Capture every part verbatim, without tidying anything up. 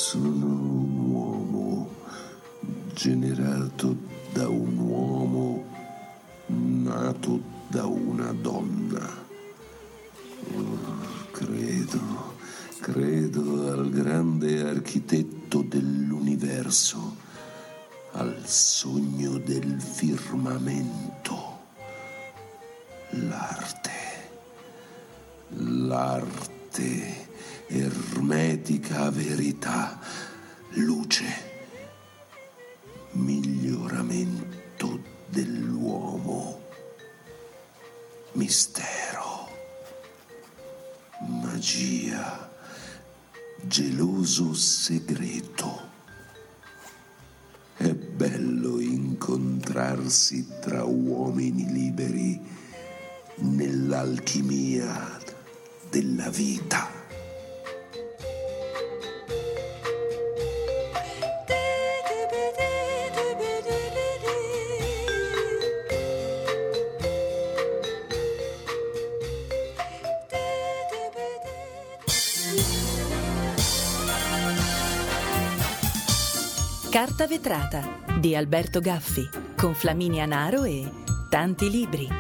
Sono un uomo generato da un uomo nato da una donna. Oh, credo, credo al grande architetto dell'universo, al sogno del firmamento. L'arte, l'arte, ermetica verità, luce, miglioramento dell'uomo, mistero, magia, geloso segreto. È bello incontrarsi tra uomini liberi nell'alchimia della vita. Carta vetrata di Alberto Gaffi con Flaminia Naro e tanti libri.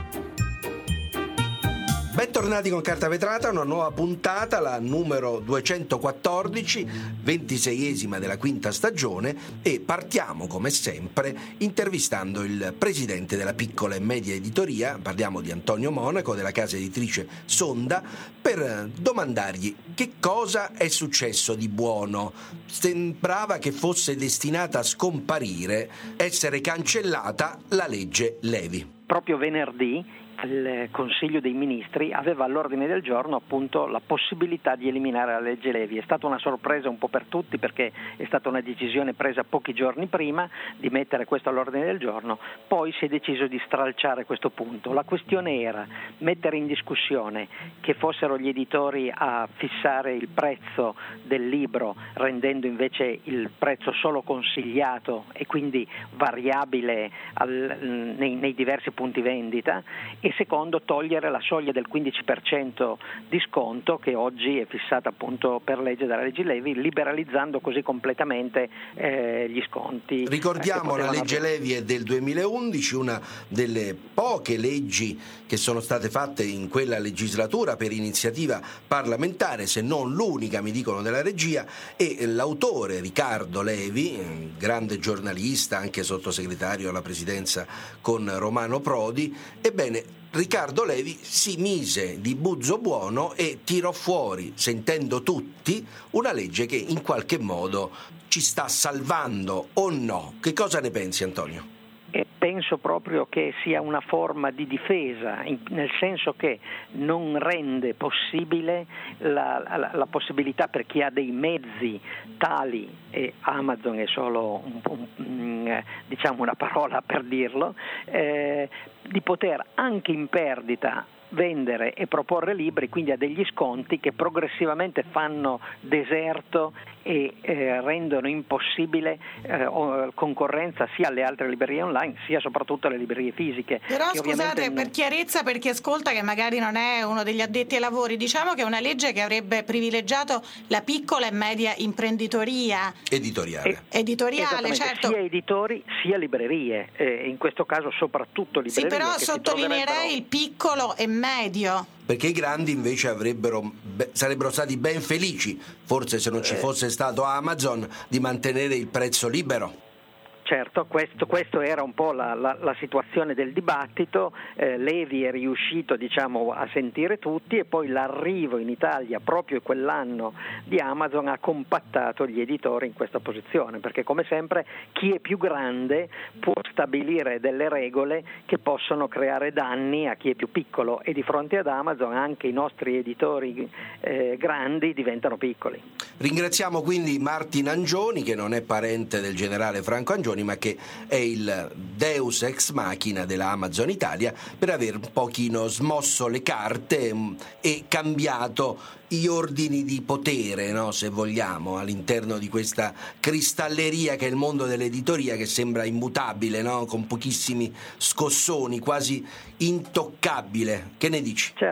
Bentornati con Carta Vetrata, una nuova puntata, la numero duecentoquattordici, ventiseiesima della quinta stagione, e partiamo come sempre intervistando il presidente della piccola e media editoria, parliamo di Antonio Monaco della casa editrice Sonda, per domandargli che cosa è successo di buono. Sembrava che fosse destinata a scomparire, essere cancellata la legge Levi. Proprio venerdì il Consiglio dei Ministri aveva all'ordine del giorno appunto la possibilità di eliminare la legge Levi. È stata una sorpresa un po' per tutti, perché è stata una decisione presa pochi giorni prima di mettere questo all'ordine del giorno, poi si è deciso di stralciare questo punto. La questione era mettere in discussione che fossero gli editori a fissare il prezzo del libro, rendendo invece il prezzo solo consigliato e quindi variabile al, nei, nei diversi punti vendita, e secondo togliere la soglia del quindici per cento di sconto che oggi è fissata appunto per legge dalla legge Levi, liberalizzando così completamente eh, gli sconti. Ricordiamo, eh, la legge avere. Levi è del duemilaundici, una delle poche leggi che sono state fatte in quella legislatura per iniziativa parlamentare, se non l'unica, mi dicono della regia, e l'autore Riccardo Levi, grande giornalista, anche sottosegretario alla presidenza con Romano Prodi, ebbene Riccardo Levi si mise di buzzo buono e tirò fuori, sentendo tutti, una legge che in qualche modo ci sta salvando, o no? Che cosa ne pensi, Antonio? E penso proprio che sia una forma di difesa, in, nel senso che non rende possibile la, la, la possibilità per chi ha dei mezzi tali, e Amazon è solo un, un, diciamo una parola per dirlo, eh, di poter anche in perdita vendere e proporre libri, quindi a degli sconti che progressivamente fanno deserto e eh, rendono impossibile eh, concorrenza sia alle altre librerie online sia soprattutto alle librerie fisiche. Però scusate, non... per chiarezza, per chi ascolta che magari non è uno degli addetti ai lavori, diciamo che è una legge che avrebbe privilegiato la piccola e media imprenditoria editoriale, e, editoriale certo. sia editori sia librerie, eh, in questo caso soprattutto librerie. Sì, però che sottolineerei il piccolo e medio, perché i grandi invece avrebbero beh, sarebbero stati ben felici, forse se non ci fosse stato Amazon, di mantenere il prezzo libero. Certo, questo, questo era un po' la, la, la situazione del dibattito. eh, Levi è riuscito diciamo a sentire tutti, e poi l'arrivo in Italia proprio quell'anno di Amazon ha compattato gli editori in questa posizione, perché come sempre chi è più grande può stabilire delle regole che possono creare danni a chi è più piccolo, e di fronte ad Amazon anche i nostri editori eh, grandi diventano piccoli. Ringraziamo quindi Martin Angioni, che non è parente del generale Franco Angioni, ma che è il deus ex machina della Amazon Italia, per aver un pochino smosso le carte e cambiato gli ordini di potere, no, se vogliamo, all'interno di questa cristalleria che è il mondo dell'editoria, che sembra immutabile, no, con pochissimi scossoni, quasi intoccabile. Che ne dici? Certo.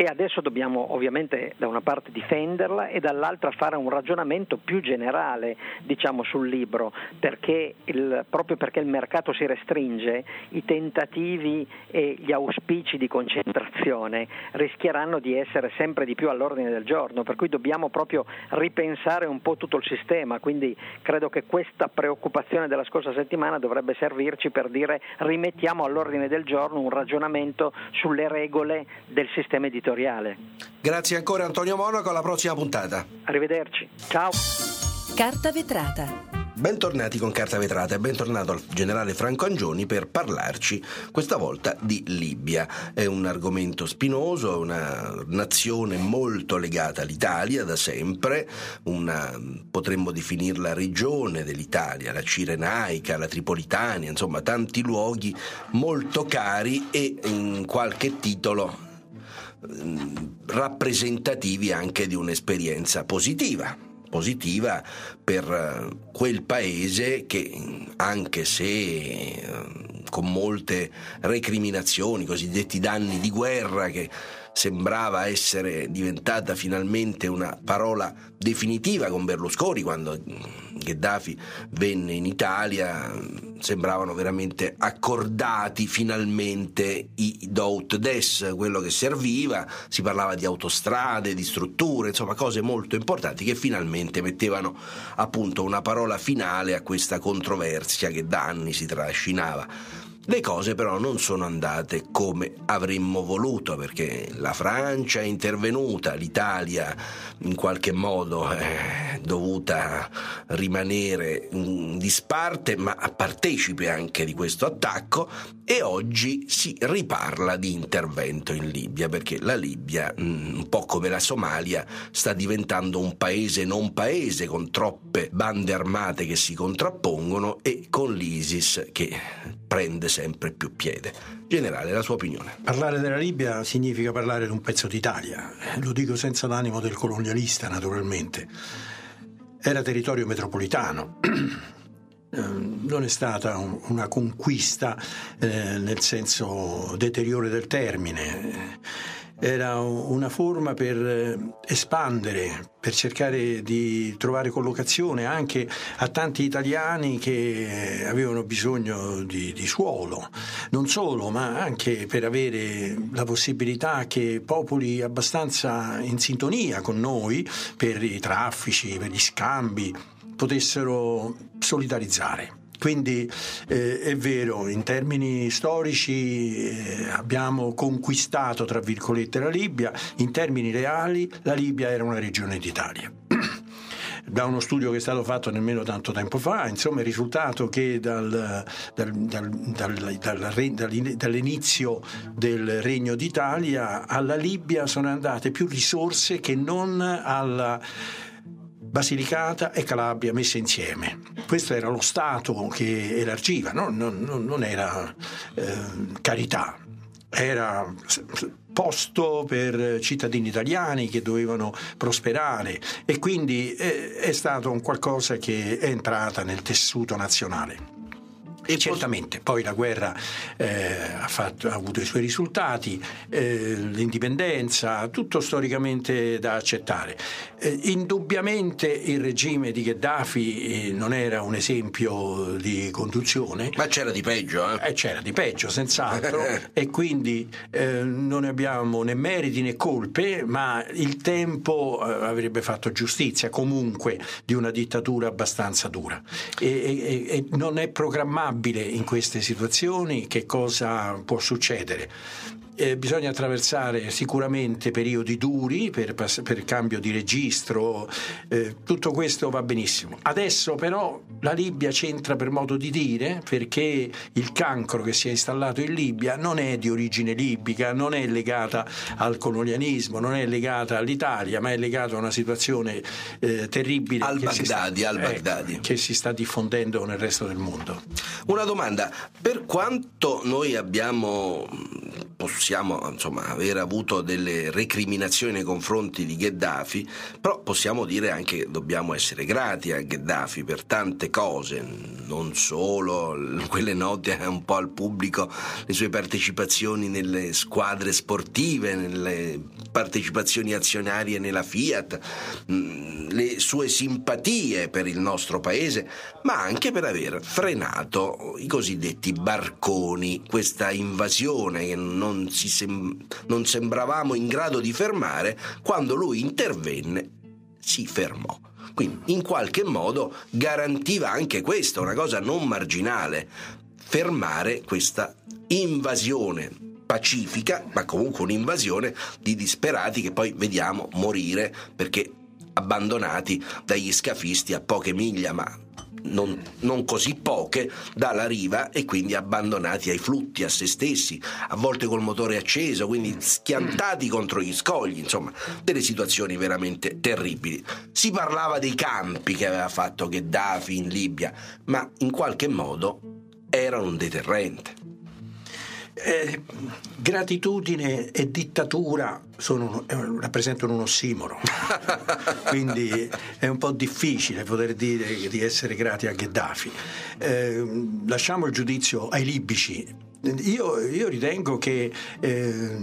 e adesso dobbiamo ovviamente da una parte difenderla e dall'altra fare un ragionamento più generale, diciamo, sul libro, perché il, proprio perché il mercato si restringe, i tentativi e gli auspici di concentrazione rischieranno di essere sempre di più all'ordine del giorno, per cui dobbiamo proprio ripensare un po' tutto il sistema. Quindi credo che questa preoccupazione della scorsa settimana dovrebbe servirci per dire: rimettiamo all'ordine del giorno un ragionamento sulle regole del sistema editoriale. Grazie ancora Antonio Monaco, alla prossima puntata. Arrivederci, ciao. Carta vetrata. Bentornati con Carta Vetrata e bentornato al generale Franco Angioni per parlarci questa volta di Libia. È un argomento spinoso, una nazione molto legata all'Italia da sempre, una, potremmo definirla regione dell'Italia, la Cirenaica, la Tripolitania, insomma tanti luoghi molto cari e in qualche titolo rappresentativi anche di un'esperienza positiva. positiva per quel paese che, anche se con molte recriminazioni, cosiddetti danni di guerra, che sembrava essere diventata finalmente una parola definitiva con Berlusconi, quando Gheddafi venne in Italia, sembravano veramente accordati finalmente i do ut des, quello che serviva, si parlava di autostrade, di strutture, insomma cose molto importanti che finalmente mettevano appunto una parola finale a questa controversia che da anni si trascinava. Le cose però non sono andate come avremmo voluto, perché la Francia è intervenuta, l'Italia in qualche modo è dovuta rimanere in disparte ma partecipe anche di questo attacco, e oggi si riparla di intervento in Libia, perché la Libia, un po' come la Somalia, sta diventando un paese non paese, con troppe bande armate che si contrappongono e con l'ISIS che prende sempre più piede. Generale, la sua opinione? Parlare della Libia significa parlare di un pezzo d'Italia, lo dico senza l'animo del colonialista, naturalmente. Era territorio metropolitano, non è stata un, una conquista eh, nel senso deteriore del termine. Era una forma per espandere, per cercare di trovare collocazione anche a tanti italiani che avevano bisogno di, di suolo, non solo, ma anche per avere la possibilità che popoli abbastanza in sintonia con noi, per i traffici, per gli scambi, potessero solidarizzare. Quindi eh, è vero, in termini storici eh, abbiamo conquistato, tra virgolette, la Libia, in termini reali la Libia era una regione d'Italia. Da uno studio che è stato fatto nemmeno tanto tempo fa, insomma, il risultato che dal, dal, dal, dal, dal, dall'inizio del Regno d'Italia alla Libia sono andate più risorse che non alla Basilicata e Calabria messe insieme. Questo era lo Stato che elargiva, no? non, non, non era eh, carità, era posto per cittadini italiani che dovevano prosperare, e quindi è, è stato un qualcosa che è entrata nel tessuto nazionale. E certamente poi la guerra eh, ha, fatto, ha avuto i suoi risultati, eh, l'indipendenza, tutto storicamente da accettare. Eh, indubbiamente il regime di Gheddafi eh, non era un esempio di conduzione, ma c'era di peggio, eh? Eh, c'era di peggio senz'altro e quindi eh, non abbiamo né meriti né colpe, ma il tempo eh, avrebbe fatto giustizia comunque di una dittatura abbastanza dura, e, e, e non è programmabile in queste situazioni che cosa può succedere. Eh, bisogna attraversare sicuramente periodi duri per, per cambio di registro, eh, tutto questo va benissimo. Adesso però la Libia c'entra, per modo di dire, perché il cancro che si è installato in Libia non è di origine libica, non è legata al colonialismo, non è legata all'Italia, ma è legata a una situazione eh, terribile al che, Baghdadi, si sta, al Baghdadi. Eh, che si sta diffondendo nel resto del mondo. Una domanda: per quanto noi abbiamo possiamo insomma aver avuto delle recriminazioni nei confronti di Gheddafi, però possiamo dire anche che dobbiamo essere grati a Gheddafi per tante cose, non solo quelle note un po' al pubblico, le sue partecipazioni nelle squadre sportive, nelle partecipazioni azionarie nella Fiat, le sue simpatie per il nostro paese, ma anche per aver frenato i cosiddetti barconi, questa invasione che non, si sem- non sembravamo in grado di fermare. Quando lui intervenne si fermò. Quindi in qualche modo garantiva anche questo, una cosa non marginale, fermare questa invasione pacifica, ma comunque un'invasione di disperati che poi vediamo morire perché abbandonati dagli scafisti a poche miglia, ma non, non così poche, dalla riva, e quindi abbandonati ai flutti, a se stessi, a volte col motore acceso, quindi schiantati contro gli scogli, insomma delle situazioni veramente terribili. Si parlava dei campi che aveva fatto Gheddafi in Libia, ma in qualche modo erano un deterrente. Eh, gratitudine e dittatura sono, eh, rappresentano un ossimoro, quindi è un po' difficile poter dire di essere grati a Gheddafi. Eh, lasciamo il giudizio ai libici. Io, io ritengo che eh,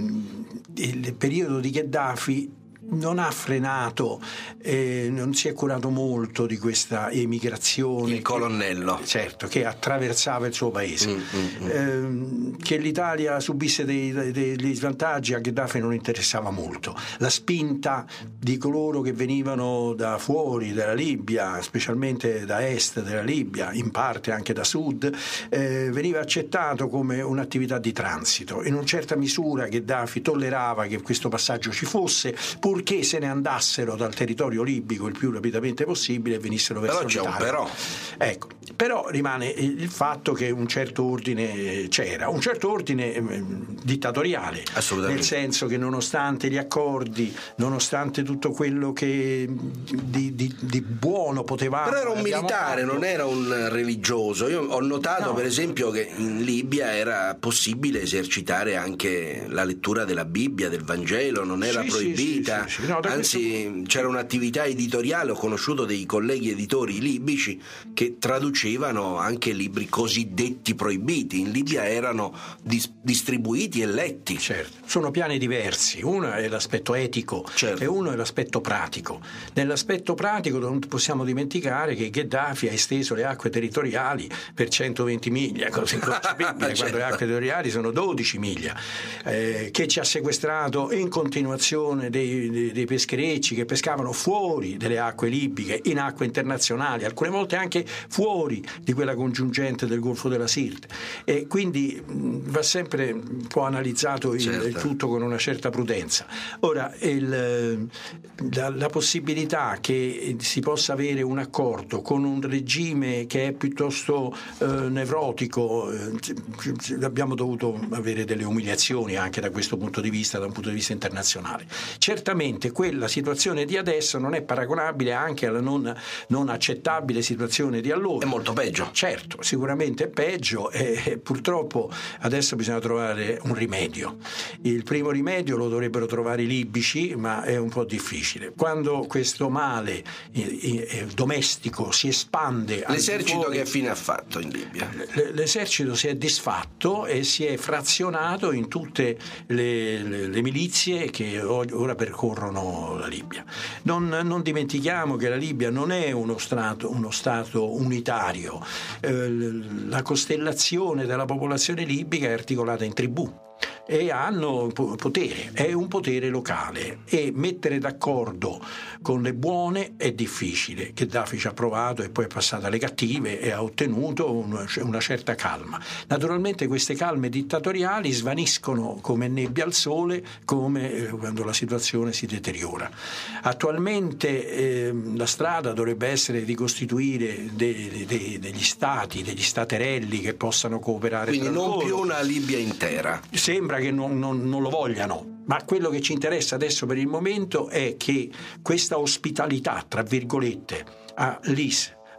il periodo di Gheddafi non ha frenato, eh, non si è curato molto di questa emigrazione. Il colonnello. Che, certo, che attraversava il suo paese. Mm, mm, eh, che l'Italia subisse dei, dei, degli svantaggi a Gheddafi non interessava molto. La spinta di coloro che venivano da fuori dalla Libia, specialmente da est della Libia, in parte anche da sud, eh, veniva accettato come un'attività di transito. In una certa misura Gheddafi tollerava che questo passaggio ci fosse, pur che se ne andassero dal territorio libico il più rapidamente possibile e venissero verso l'Italia. Però c'è un però. Ecco, però rimane il fatto che un certo ordine c'era, un certo ordine eh, dittatoriale, nel senso che nonostante gli accordi, nonostante tutto quello che di, di, di buono potevamo, però era un militare, fatto, non era un religioso. Io ho notato no. per esempio che in Libia era possibile esercitare anche la lettura della Bibbia, del Vangelo, non era sì, proibita. Sì, sì, sì, sì. No, Anzi, questo... c'era un'attività editoriale, ho conosciuto dei colleghi editori libici che traducevano anche libri cosiddetti proibiti. In Libia erano dis- distribuiti e letti. Certo, sono piani diversi, uno è l'aspetto etico certo. e uno è l'aspetto pratico. Nell'aspetto pratico non possiamo dimenticare che Gheddafi ha esteso le acque territoriali per centoventi miglia, cosa inconcepibile certo. quando le acque territoriali sono dodici miglia, eh, che ci ha sequestrato in continuazione dei dei pescherecci che pescavano fuori delle acque libiche in acque internazionali, alcune volte anche fuori di quella congiungente del Golfo della Sirte, e quindi va sempre un po' analizzato il, certo. il tutto con una certa prudenza. Ora il, la, la possibilità che si possa avere un accordo con un regime che è piuttosto eh, nevrotico, eh, abbiamo dovuto avere delle umiliazioni anche da questo punto di vista, da un punto di vista internazionale. Certamente quella situazione di adesso non è paragonabile anche alla non, non accettabile situazione di allora. È molto peggio. Certo, sicuramente è peggio e purtroppo adesso bisogna trovare un rimedio. Il primo rimedio lo dovrebbero trovare i libici, ma è un po' difficile. Quando questo male eh, eh, domestico si espande... L'esercito fuori, che fine ha fatto in Libia? L'esercito si è disfatto e si è frazionato in tutte le, le, le milizie che ora percorrono la Libia. Non, non dimentichiamo che la Libia non è uno stato, uno stato unitario. Eh, la costellazione della popolazione libica è articolata in tribù e hanno potere, è un potere locale, e mettere d'accordo con le buone è difficile. Gheddafi ci ha provato e poi è passato alle cattive e ha ottenuto una, una certa calma. Naturalmente queste calme dittatoriali svaniscono come nebbia al sole, come eh, quando la situazione si deteriora. Attualmente eh, la strada dovrebbe essere di costituire de, de, degli stati, degli staterelli che possano cooperare. Quindi tra non loro. Più una Libia intera. Sembra che non, non, non lo vogliano, ma quello che ci interessa adesso per il momento è che questa ospitalità, tra virgolette, a Lis,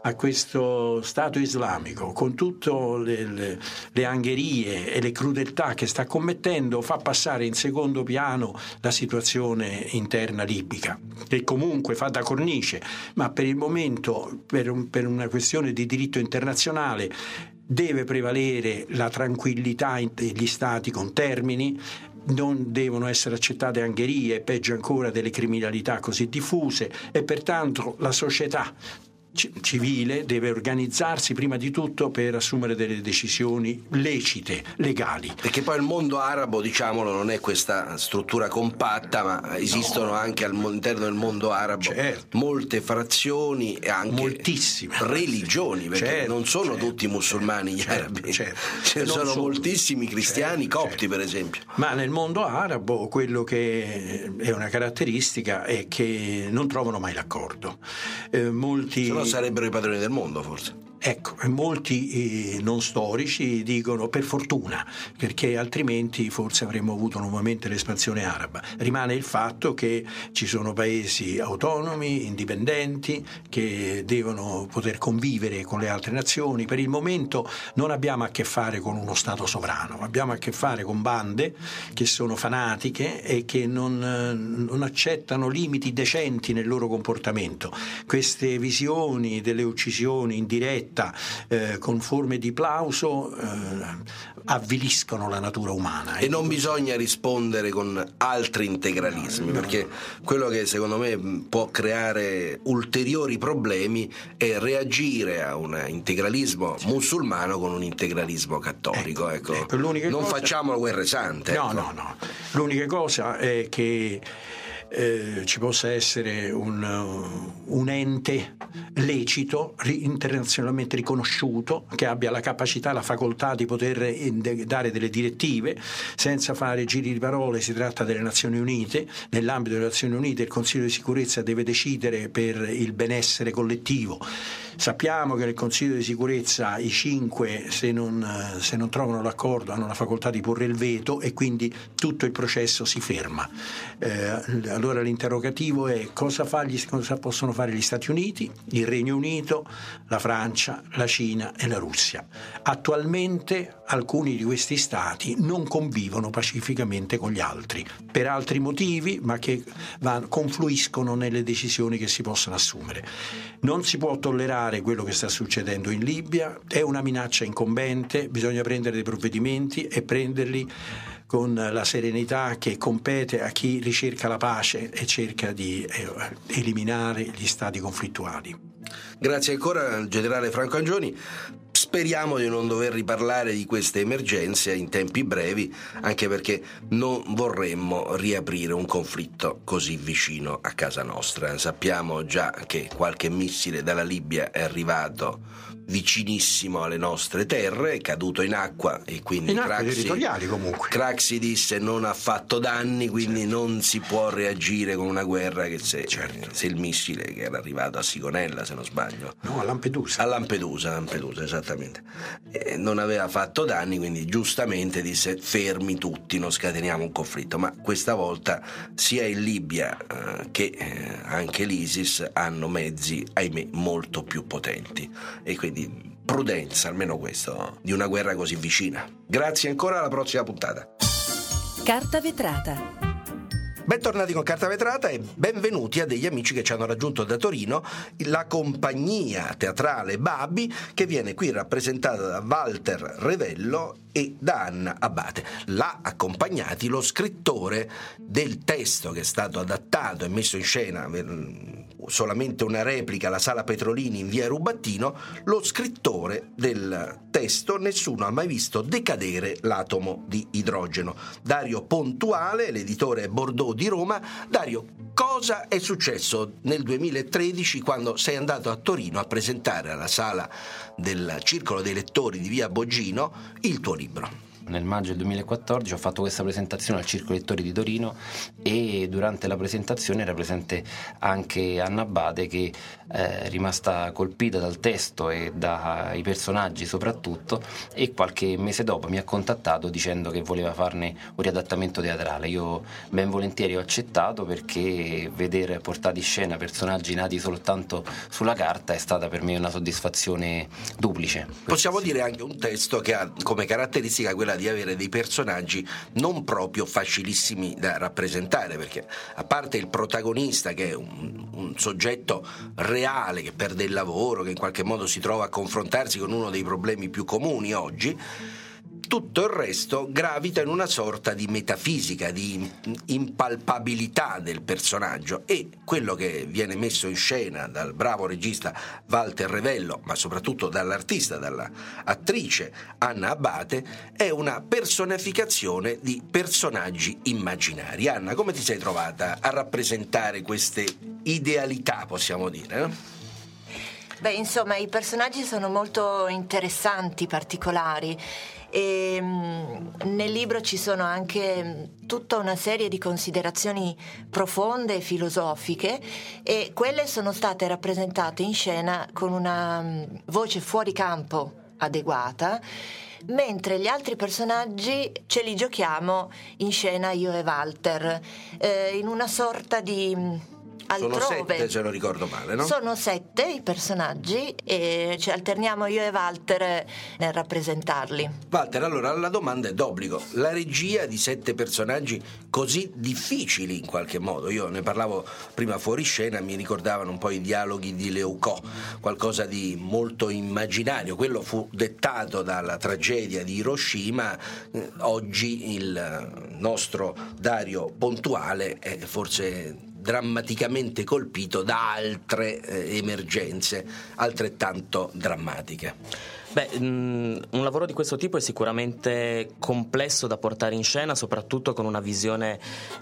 a questo Stato islamico, con tutte le, le, le angherie e le crudeltà che sta commettendo, fa passare in secondo piano la situazione interna libica, che comunque fa da cornice, ma per il momento, per, un, per una questione di diritto internazionale, deve prevalere la tranquillità degli stati con termini, non devono essere accettate angherie, peggio ancora delle criminalità così diffuse, e pertanto la società civile deve organizzarsi prima di tutto per assumere delle decisioni lecite, legali. Perché poi il mondo arabo, diciamolo, non è questa struttura compatta, ma esistono no. anche all'interno del mondo arabo certo. molte frazioni e anche moltissime religioni, perché certo, non sono certo, tutti musulmani gli certo, arabi, certo. ce ne sono, sono moltissimi cristiani, certo, copti certo. per esempio. Ma nel mondo arabo quello che è una caratteristica è che non trovano mai l'accordo. Eh, molti Se no sarebbero i padroni del mondo, forse. Ecco, molti eh, non storici dicono per fortuna, perché altrimenti forse avremmo avuto nuovamente l'espansione araba. Rimane il fatto che ci sono paesi autonomi, indipendenti, che devono poter convivere con le altre nazioni. Per il momento non abbiamo a che fare con uno Stato sovrano, abbiamo a che fare con bande che sono fanatiche e che non, non accettano limiti decenti nel loro comportamento. Queste visioni delle uccisioni indirette Eh, con forme di plauso eh, avviliscono la natura umana. E non bisogna rispondere con altri integralismi, no, no, perché quello che secondo me può creare ulteriori problemi è reagire a un integralismo musulmano con un integralismo cattolico. Ecco, ecco. Non cosa... facciamo guerre sante. No, ecco. no, no. L'unica cosa è che Eh, ci possa essere un, uh, un ente lecito, ri- internazionalmente riconosciuto, che abbia la capacità, la facoltà di poter in- dare delle direttive senza fare giri di parole. Si tratta delle Nazioni Unite. Nell'ambito delle Nazioni Unite il Consiglio di sicurezza deve decidere per il benessere collettivo. Sappiamo che nel Consiglio di sicurezza i cinque, se non, se non trovano l'accordo, hanno la facoltà di porre il veto e quindi tutto il processo si ferma. Eh, allora l'interrogativo è cosa, fargli, cosa possono fare gli Stati Uniti, il Regno Unito, la Francia, la Cina e la Russia. Attualmente alcuni di questi stati non convivono pacificamente con gli altri, per altri motivi, ma che van, confluiscono nelle decisioni che si possono assumere. Non si può tollerare quello che sta succedendo in Libia, è una minaccia incombente, bisogna prendere dei provvedimenti e prenderli con la serenità che compete a chi ricerca la pace e cerca di eliminare gli stati conflittuali. Grazie ancora al generale Franco Angioni. Speriamo di non dover riparlare di queste emergenze in tempi brevi, anche perché non vorremmo riaprire un conflitto così vicino a casa nostra. Sappiamo già che qualche missile dalla Libia è arrivato vicinissimo alle nostre terre, è caduto in acqua e quindi in acque Craxi, territoriali comunque. Craxi disse non ha fatto danni, quindi certo. non si può reagire con una guerra che se, certo. se il missile che era arrivato a Sigonella, se non sbaglio, no, a Lampedusa, a Lampedusa, Lampedusa esattamente, e non aveva fatto danni, quindi giustamente disse fermi tutti, non scateniamo un conflitto. Ma questa volta sia in Libia eh, che eh, anche l'ISIS hanno mezzi, ahimè, molto più potenti, e quindi prudenza, almeno questo, di una guerra così vicina. Grazie ancora, alla prossima puntata. Carta vetrata. Bentornati con Carta Vetrata e benvenuti a degli amici che ci hanno raggiunto da Torino, la compagnia teatrale Babi, che viene qui rappresentata da Walter Revello e da Anna Abate. L'ha accompagnati lo scrittore del testo che è stato adattato e messo in scena, solamente una replica, alla Sala Petrolini in via Rubattino, lo scrittore del testo Nessuno ha mai visto decadere l'atomo di idrogeno, Dario Pontuale, l'editore Bordeaux di Roma. Dario, cosa è successo nel duemilatredici quando sei andato a Torino a presentare alla sala del Circolo dei Lettori di via Bogino il tuo libro? nel maggio del duemilaquattordici, ho fatto questa presentazione al Circolo Lettori di Torino e durante la presentazione era presente anche Anna Abate, che è rimasta colpita dal testo e dai personaggi soprattutto, e qualche mese dopo mi ha contattato dicendo che voleva farne un riadattamento teatrale. Io ben volentieri ho accettato, perché vedere portati in scena personaggi nati soltanto sulla carta è stata per me una soddisfazione duplice. Possiamo dire anche un testo che ha come caratteristica quella di avere dei personaggi non proprio facilissimi da rappresentare, perché a parte il protagonista, che è un, un soggetto reale che perde il lavoro, che in qualche modo si trova a confrontarsi con uno dei problemi più comuni oggi, tutto il resto gravita in una sorta di metafisica, di impalpabilità del personaggio, e quello che viene messo in scena dal bravo regista Walter Revello, ma soprattutto dall'artista, dall'attrice Anna Abate, è una personificazione di personaggi immaginari. Anna, come ti sei trovata a rappresentare queste idealità, possiamo dire, no? Beh, insomma, i personaggi sono molto interessanti, particolari. E nel libro ci sono anche tutta una serie di considerazioni profonde e filosofiche, e quelle sono state rappresentate in scena con una voce fuori campo adeguata, mentre gli altri personaggi ce li giochiamo in scena io e Walter, eh, in una sorta di altrove. Sono sette, se non ricordo male, no? Sono sette i personaggi e ci alterniamo io e Walter nel rappresentarli. Walter, allora la domanda è d'obbligo: la regia di sette personaggi così difficili in qualche modo, io ne parlavo prima fuori scena, mi ricordavano un po' i dialoghi di Leucot, qualcosa di molto immaginario. Quello fu dettato dalla tragedia di Hiroshima. Oggi il nostro Dario Pontuale è forse drammaticamente colpito da altre eh, emergenze altrettanto drammatiche. Beh, mh, un lavoro di questo tipo è sicuramente complesso da portare in scena, soprattutto con una visione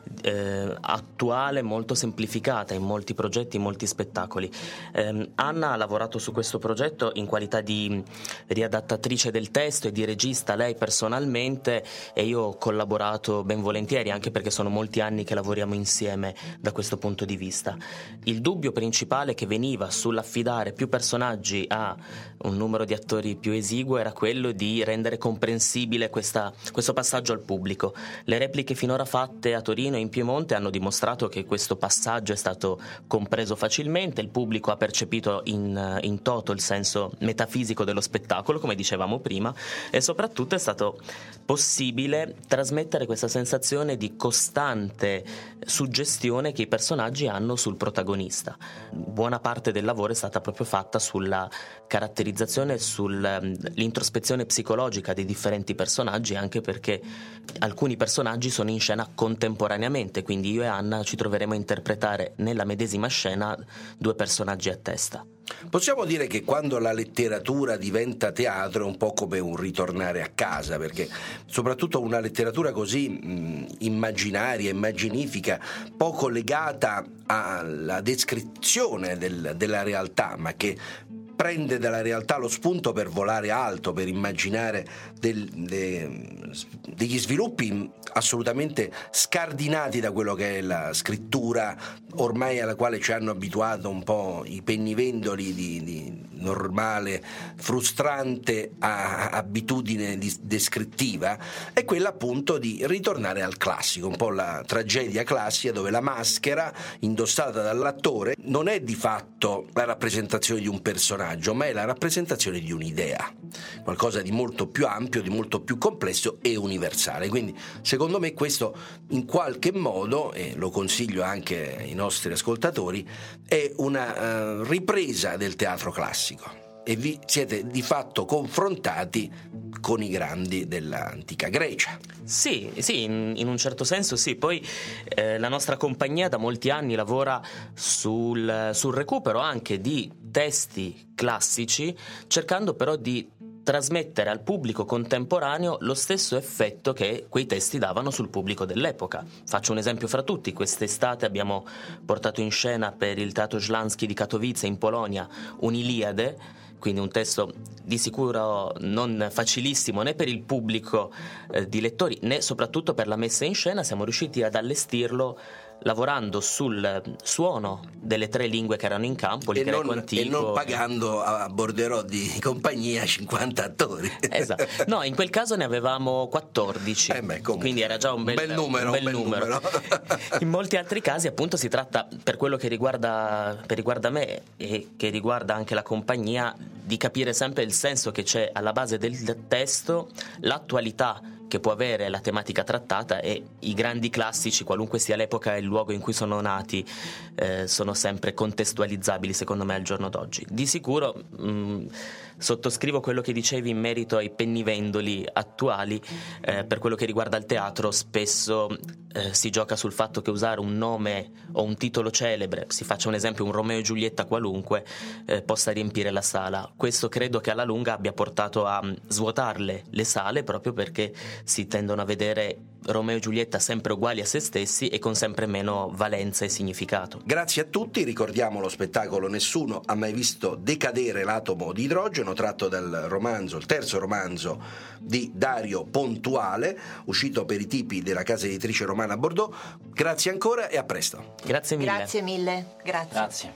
eh, attuale molto semplificata in molti progetti, in molti spettacoli. Eh, Anna ha lavorato su questo progetto in qualità di riadattatrice del testo e di regista lei personalmente, e io ho collaborato ben volentieri, anche perché sono molti anni che lavoriamo insieme da questo punto di vista. Il dubbio principale che veniva sull'affidare più personaggi a un numero di attori più esiguo era quello di rendere comprensibile questa, questo passaggio al pubblico. Le repliche finora fatte a Torino e in Piemonte hanno dimostrato che questo passaggio è stato compreso facilmente, il pubblico ha percepito in, in toto il senso metafisico dello spettacolo, come dicevamo prima, e soprattutto è stato possibile trasmettere questa sensazione di costante suggestione che i personaggi hanno sul protagonista. Buona parte del lavoro è stata proprio fatta sulla caratterizzazione e sull'introspezione psicologica dei differenti personaggi, anche perché alcuni personaggi sono in scena contemporaneamente, quindi io e Anna ci troveremo a interpretare nella medesima scena due personaggi a testa. Possiamo dire che quando la letteratura diventa teatro è un po' come un ritornare a casa, perché soprattutto una letteratura così mh, immaginaria, immaginifica, poco legata alla descrizione del, della realtà, ma che prende dalla realtà lo spunto per volare alto, per immaginare del, de, degli sviluppi assolutamente scardinati da quello che è la scrittura ormai alla quale ci hanno abituato un po' i pennivendoli di, di normale, frustrante a, abitudine di, descrittiva, è quella appunto di ritornare al classico, un po' la tragedia classica, dove la maschera indossata dall'attore non è di fatto la rappresentazione di un personaggio, ma è la rappresentazione di un'idea, qualcosa di molto più ampio, di molto più complesso e universale. Quindi secondo me questo in qualche modo, e lo consiglio anche ai nostri ascoltatori, è una uh, ripresa del teatro classico, e vi siete di fatto confrontati con i grandi dell'antica Grecia. Sì, sì, in, in un certo senso sì. Poi eh, la nostra compagnia da molti anni lavora sul, sul recupero anche di testi classici, cercando però di trasmettere al pubblico contemporaneo lo stesso effetto che quei testi davano sul pubblico dell'epoca. Faccio un esempio fra tutti: quest'estate abbiamo portato in scena per il Teatro Śląski di Katowice in Polonia un'Iliade quindi un testo di sicuro non facilissimo né per il pubblico eh, di lettori né soprattutto per la messa in scena. Siamo riusciti ad allestirlo lavorando sul suono delle tre lingue che erano in campo, il e greco non, antico, e non pagando a borderò di compagnia cinquanta attori. Esatto. No, in quel caso ne avevamo quattordici, eh beh, quindi era già un bel, un bel numero, un bel un bel numero. numero. In molti altri casi appunto si tratta, per quello che riguarda, per riguarda me e che riguarda anche la compagnia, di capire sempre il senso che c'è alla base del testo, l'attualità che può avere la tematica trattata e i grandi classici, qualunque sia l'epoca e il luogo in cui sono nati, eh, sono sempre contestualizzabili secondo me al giorno d'oggi. Di sicuro mh, sottoscrivo quello che dicevi in merito ai pennivendoli attuali. Eh, per quello che riguarda il teatro spesso eh, si gioca sul fatto che usare un nome o un titolo celebre, si faccia un esempio un Romeo e Giulietta qualunque, eh, possa riempire la sala. Questo credo che alla lunga abbia portato a mh, svuotarle le sale, proprio perché si tendono a vedere Romeo e Giulietta sempre uguali a se stessi e con sempre meno valenza e significato. Grazie a tutti, ricordiamo lo spettacolo Nessuno ha mai visto decadere l'atomo di idrogeno, tratto dal romanzo, il terzo romanzo di Dario Pontuale, uscito per i tipi della casa editrice romana Bordeaux. Grazie ancora e a presto. Grazie mille. Grazie mille. Grazie. Grazie.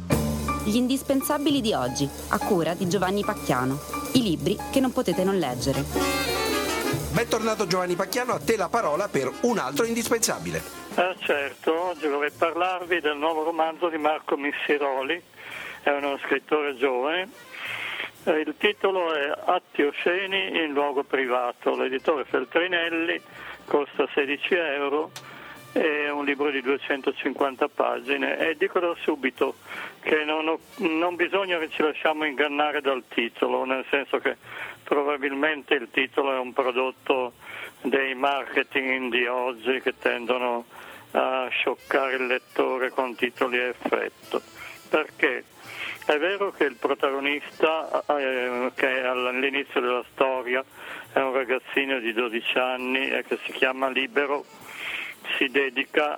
Gli indispensabili di oggi, a cura di Giovanni Pacchiano. I libri che non potete non leggere. Bentornato Giovanni Pacchiano, a te la parola per un altro indispensabile. Eh certo, oggi vorrei parlarvi del nuovo romanzo di Marco Missiroli, è uno scrittore giovane. Eh, il titolo è Atti osceni in luogo privato, l'editore Feltrinelli, costa sedici euro, è un libro di duecentocinquanta pagine e dico da subito che non, ho, non bisogna che ci lasciamo ingannare dal titolo, nel senso che probabilmente il titolo è un prodotto dei marketing di oggi che tendono a scioccare il lettore con titoli a effetto, perché è vero che il protagonista, eh, che all'inizio della storia è un ragazzino di dodici anni e che si chiama Libero, si dedica,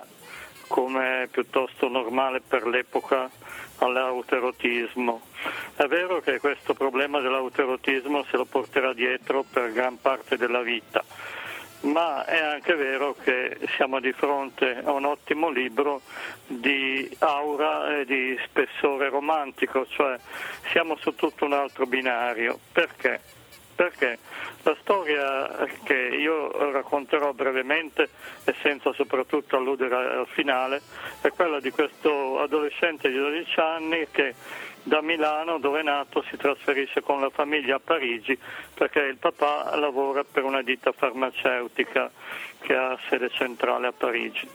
come è piuttosto normale per l'epoca, all'autoerotismo. È vero che questo problema dell'autoerotismo se lo porterà dietro per gran parte della vita, ma è anche vero che siamo di fronte a un ottimo libro di aura e di spessore romantico, cioè siamo su tutto un altro binario. Perché? Perché la storia che io racconterò brevemente e senza soprattutto alludere al finale è quella di questo adolescente di dodici anni che da Milano, dove è nato, si trasferisce con la famiglia a Parigi perché il papà lavora per una ditta farmaceutica che ha sede centrale a Parigi.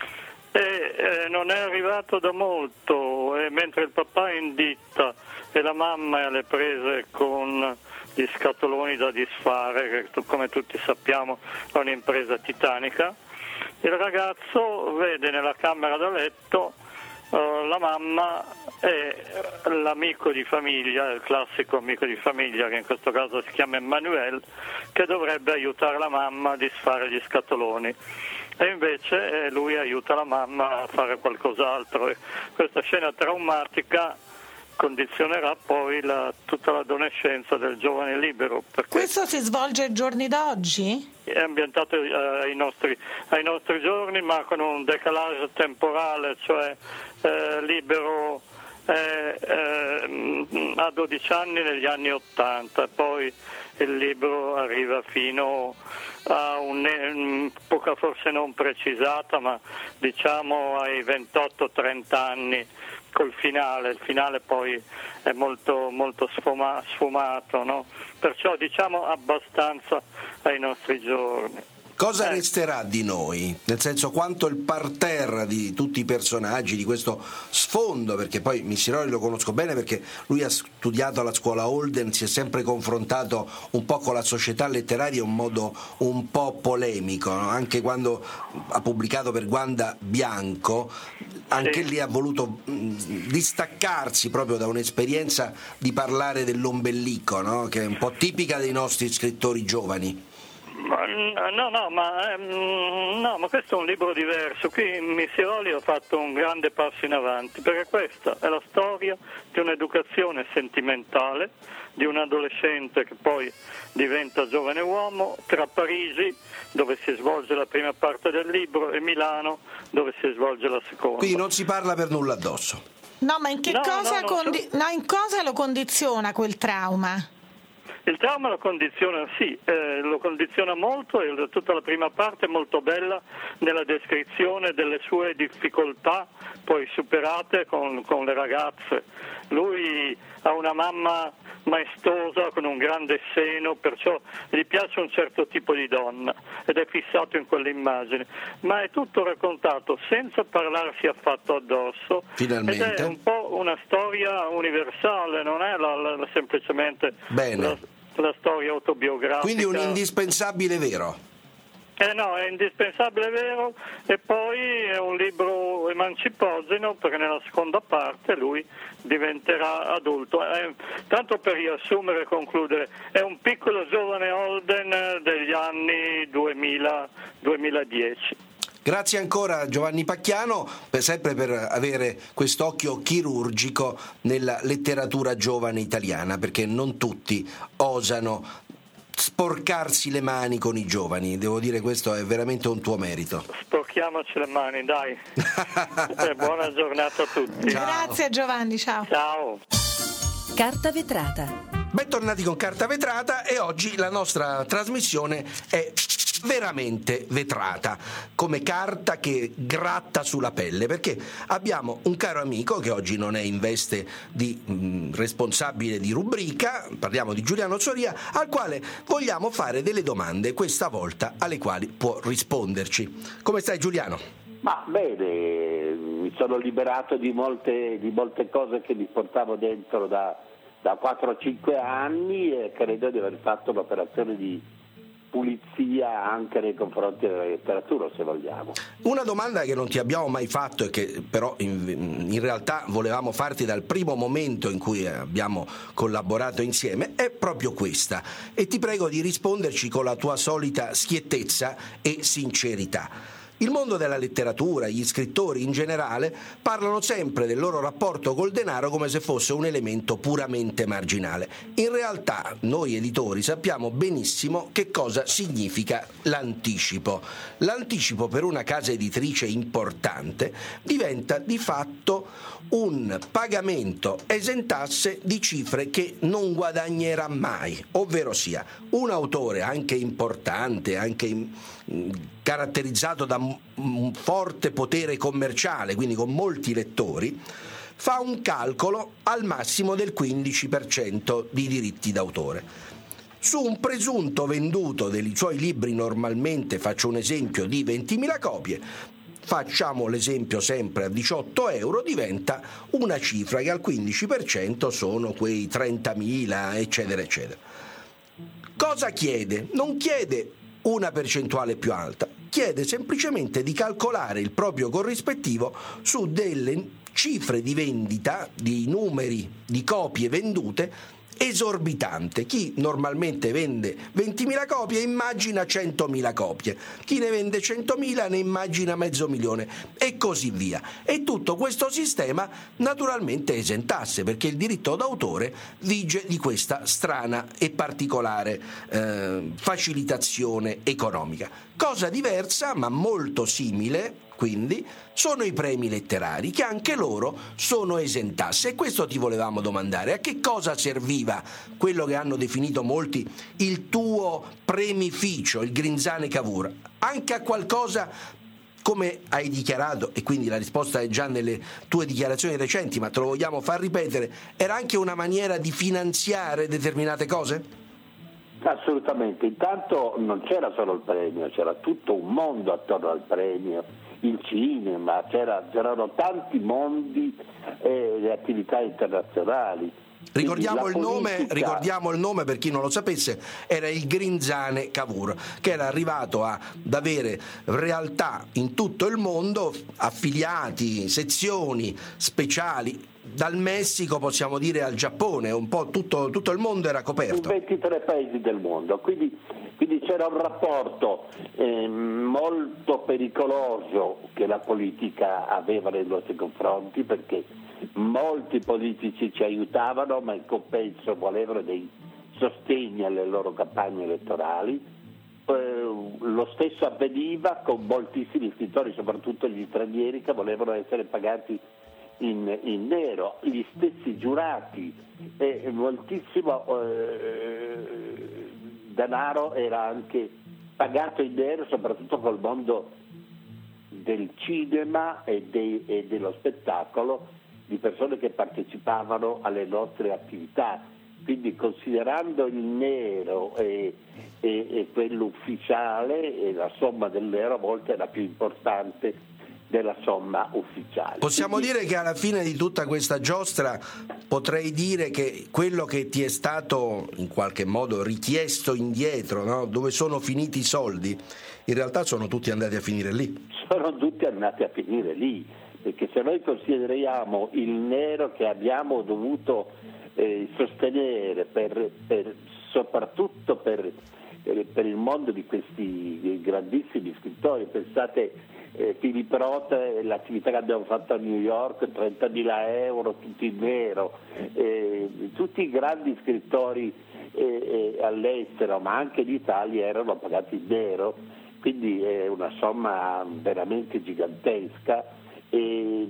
E eh, non è arrivato da molto e mentre il papà è in ditta e la mamma è alle prese con gli scatoloni da disfare, che come tutti sappiamo è un'impresa titanica, il ragazzo vede nella camera da letto uh, la mamma e l'amico di famiglia, il classico amico di famiglia che in questo caso si chiama Emmanuel, che dovrebbe aiutare la mamma a disfare gli scatoloni. E invece eh, lui aiuta la mamma a fare qualcos'altro e questa scena traumatica condizionerà poi la, tutta l'adolescenza del giovane Libero. Questo si svolge ai giorni d'oggi? È ambientato eh, ai, nostri, ai nostri giorni, ma con un decalage temporale, cioè eh, Libero eh, eh, ha dodici anni negli anni ottanta, poi il libro arriva fino a un'epoca forse non precisata, ma diciamo ai ventotto trenta anni col finale. Il finale poi è molto, molto sfuma, sfumato, no? Perciò diciamo abbastanza ai nostri giorni. Cosa resterà di noi? Nel senso, quanto il parterre di tutti i personaggi, di questo sfondo, perché poi Missiroli lo conosco bene perché lui ha studiato alla scuola Holden, si è sempre confrontato un po' con la società letteraria in un modo un po' polemico, no? Anche quando ha pubblicato per Guanda Bianco, anche lì ha voluto mh, distaccarsi proprio da un'esperienza di parlare dell'ombelico, no? Che è un po' tipica dei nostri scrittori giovani. Ma, no, no, ma, ehm, no, ma questo è un libro diverso. Qui Missiroli ha fatto un grande passo in avanti, perché questa è la storia di un'educazione sentimentale di un adolescente che poi diventa giovane uomo tra Parigi, dove si svolge la prima parte del libro, e Milano, dove si svolge la seconda. Quindi non si parla per nulla addosso. No, ma in che no, cosa, no, condi- so... no, in cosa lo condiziona quel trauma? Il trauma lo condiziona, sì, eh, lo condiziona molto, e tutta la prima parte è molto bella nella descrizione delle sue difficoltà poi superate con, con le ragazze. Lui ha una mamma maestosa con un grande seno, perciò gli piace un certo tipo di donna ed è fissato in quell'immagine, ma è tutto raccontato senza parlarsi affatto addosso. Finalmente. Ed è un po' una storia universale, non è la, la, la, semplicemente Bene. La, la storia autobiografica. Quindi un indispensabile vero. Eh no, è indispensabile, vero, e poi è un libro emancipogeno, perché nella seconda parte lui diventerà adulto. Eh, tanto per riassumere e concludere, è un piccolo giovane Holden degli anni duemila duemiladieci. Grazie ancora Giovanni Pacchiano, per, sempre per avere quest'occhio chirurgico nella letteratura giovane italiana, perché non tutti osano sporcarsi le mani con i giovani. Devo dire, questo è veramente un tuo merito. Sporchiamoci le mani, dai. E buona giornata a tutti. Ciao. Grazie Giovanni, ciao. Ciao. Carta vetrata. Bentornati con Carta Vetrata, e oggi la nostra trasmissione è veramente vetrata, come carta che gratta sulla pelle, perché abbiamo un caro amico che oggi non è in veste di mh, responsabile di rubrica, parliamo di Giuliano Zoria, al quale vogliamo fare delle domande, questa volta alle quali può risponderci. Come stai Giuliano? Ma bene, mi sono liberato di molte, di molte cose che mi portavo dentro da, da quattro cinque anni, e credo di aver fatto un'operazione di pulizia anche nei confronti della letteratura, se vogliamo. Una domanda che non ti abbiamo mai fatto e che però in, in realtà volevamo farti dal primo momento in cui abbiamo collaborato insieme è proprio questa, e ti prego di risponderci con la tua solita schiettezza e sincerità. Il mondo della letteratura, gli scrittori in generale, parlano sempre del loro rapporto col denaro come se fosse un elemento puramente marginale. In realtà noi editori sappiamo benissimo che cosa significa l'anticipo. L'anticipo per una casa editrice importante diventa di fatto un pagamento esentasse di cifre che non guadagnerà mai, ovvero sia un autore anche importante, anche in, caratterizzato da un forte potere commerciale, quindi con molti lettori, fa un calcolo al massimo del quindici per cento di diritti d'autore. Su un presunto venduto dei suoi libri, normalmente, faccio un esempio, di ventimila copie, facciamo l'esempio sempre a diciotto euro, diventa una cifra che al quindici per cento sono quei trentamila, eccetera, eccetera. Cosa chiede? Non chiede una percentuale più alta, chiede semplicemente di calcolare il proprio corrispettivo su delle cifre di vendita, di numeri di copie vendute esorbitante. Chi normalmente vende ventimila copie immagina centomila copie, chi ne vende centomila ne immagina mezzo milione, e così via. E tutto questo sistema naturalmente esentasse, perché il diritto d'autore vige di questa strana e particolare eh, facilitazione economica. Cosa diversa, ma molto simile, quindi, sono i premi letterari, che anche loro sono esentasse. E questo ti volevamo domandare: a che cosa serviva quello che hanno definito molti il tuo premificio, il Grinzane Cavour? Anche a qualcosa, come hai dichiarato, e quindi la risposta è già nelle tue dichiarazioni recenti, ma te lo vogliamo far ripetere, era anche una maniera di finanziare determinate cose? Assolutamente. Intanto non c'era solo il premio, c'era tutto un mondo attorno al premio, il cinema, c'era, c'erano tanti mondi e le attività internazionali. Ricordiamo il, politica... nome, ricordiamo il nome per chi non lo sapesse, era il Grinzane Cavour, che era arrivato a, ad avere realtà in tutto il mondo, affiliati, sezioni speciali, dal Messico possiamo dire al Giappone, un po' tutto, tutto il mondo era coperto. In ventitré paesi del mondo, quindi Quindi c'era un rapporto eh, molto pericoloso che la politica aveva nei nostri confronti, perché molti politici ci aiutavano, ma in compenso volevano dei sostegni alle loro campagne elettorali. Eh, lo stesso avveniva con moltissimi scrittori, soprattutto gli stranieri, che volevano essere pagati in, in nero, gli stessi giurati, e moltissimo eh, denaro era anche pagato in nero, soprattutto col mondo del cinema e, dei, e dello spettacolo, di persone che partecipavano alle nostre attività. Quindi, considerando il nero e, e, e quello ufficiale, e la somma del nero a volte era più importante della somma ufficiale. Possiamo Quindi, dire che alla fine di tutta questa giostra potrei dire che quello che ti è stato in qualche modo richiesto indietro, no? Dove sono finiti i soldi, in realtà sono tutti andati a finire lì. Sono tutti andati a finire lì, perché se noi consideriamo il nero che abbiamo dovuto eh, sostenere per, per, soprattutto per, per, per il mondo di questi grandissimi scrittori, pensate Eh, Philip Roth, eh, l'attività che abbiamo fatto a New York, trentamila euro tutti in nero, eh, tutti i grandi scrittori eh, eh, all'estero, ma anche in Italia, erano pagati in nero, quindi è una somma veramente gigantesca, e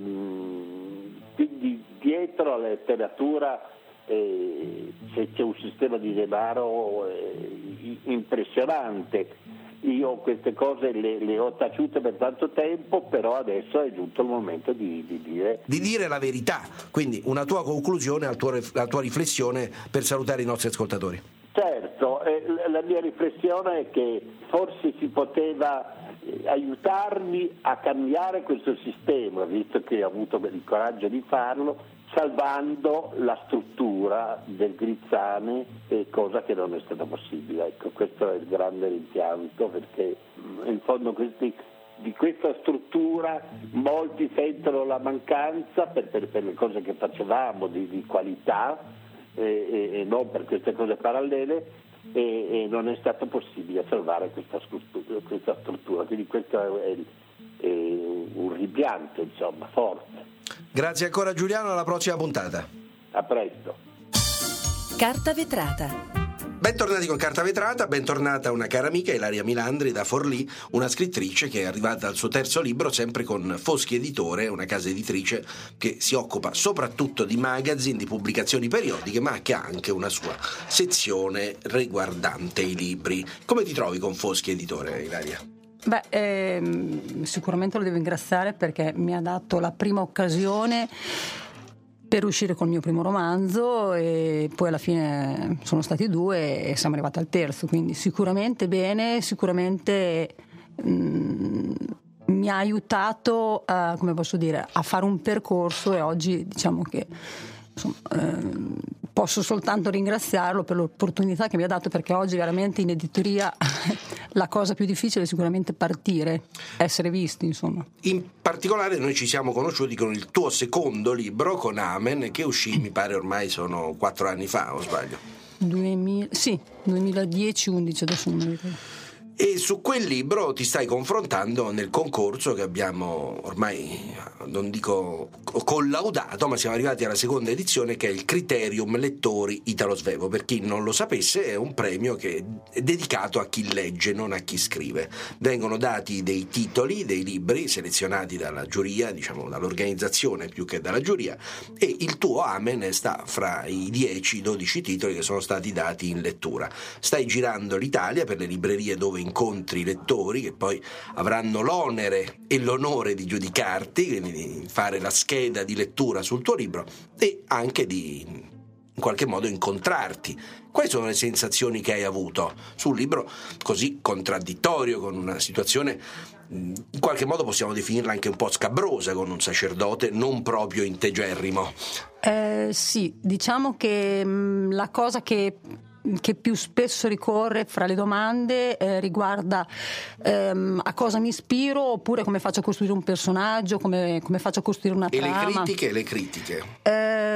mh, quindi dietro alla letteratura eh, c'è, c'è un sistema di denaro eh, impressionante. Io queste cose le, le ho taciute per tanto tempo, però adesso è giunto il momento di, di dire di dire la verità. Quindi una tua conclusione, la tua, la tua riflessione per salutare i nostri ascoltatori. Certo, eh, la mia riflessione è che forse si poteva aiutarmi a cambiare questo sistema, visto che ho avuto il coraggio di farlo, salvando la struttura del Grizzane, eh, cosa che non è stata possibile. Ecco, questo è il grande rimpianto, perché in fondo questi, di questa struttura molti sentono la mancanza per, per, per le cose che facevamo di, di qualità eh, e, e non per queste cose parallele, e, e non è stato possibile salvare questa struttura, questa struttura. Quindi questo è, è un rimpianto, insomma, forte. Grazie ancora Giuliano, alla prossima puntata. A presto. Carta vetrata. Bentornati con Carta Vetrata, bentornata una cara amica, Ilaria Milandri da Forlì, una scrittrice che è arrivata al suo terzo libro, sempre con Foschi Editore, una casa editrice che si occupa soprattutto di magazine, di pubblicazioni periodiche, ma che ha anche una sua sezione riguardante i libri. Come ti trovi con Foschi Editore, Ilaria? Beh, ehm, sicuramente lo devo ringraziare perché mi ha dato la prima occasione per uscire col mio primo romanzo, e poi alla fine sono stati due e siamo arrivati al terzo, quindi sicuramente bene, sicuramente mh, mi ha aiutato a, come posso dire, a fare un percorso, e oggi diciamo che insomma, ehm, posso soltanto ringraziarlo per l'opportunità che mi ha dato, perché oggi veramente in editoria la cosa più difficile è sicuramente partire, essere visti, insomma. In particolare noi ci siamo conosciuti con il tuo secondo libro, con Amen, che uscì, mi pare ormai sono quattro anni fa, o sbaglio? duemila, sì, duemiladieci undici, adesso non mi ricordo. E su quel libro ti stai confrontando nel concorso che abbiamo ormai, non dico collaudato, ma siamo arrivati alla seconda edizione, che è il Criterium Lettori Italo Svevo. Per chi non lo sapesse, è un premio che è dedicato a chi legge, non a chi scrive. Vengono dati dei titoli, dei libri selezionati dalla giuria, diciamo dall'organizzazione più che dalla giuria, e il tuo Amen sta fra i dieci dodici titoli che sono stati dati in lettura. Stai girando l'Italia per le librerie dove incontri i lettori, che poi avranno l'onere e l'onore di giudicarti, quindi di fare la scheda di lettura sul tuo libro e anche di in qualche modo incontrarti. Quali sono le sensazioni che hai avuto su un libro così contraddittorio, con una situazione in qualche modo possiamo definirla anche un po' scabrosa, con un sacerdote non proprio integerrimo? Eh, sì, diciamo che mh, la cosa che che più spesso ricorre fra le domande eh, riguarda ehm, a cosa mi ispiro, oppure come faccio a costruire un personaggio, come, come faccio a costruire una e trama. E le critiche, le critiche? Eh,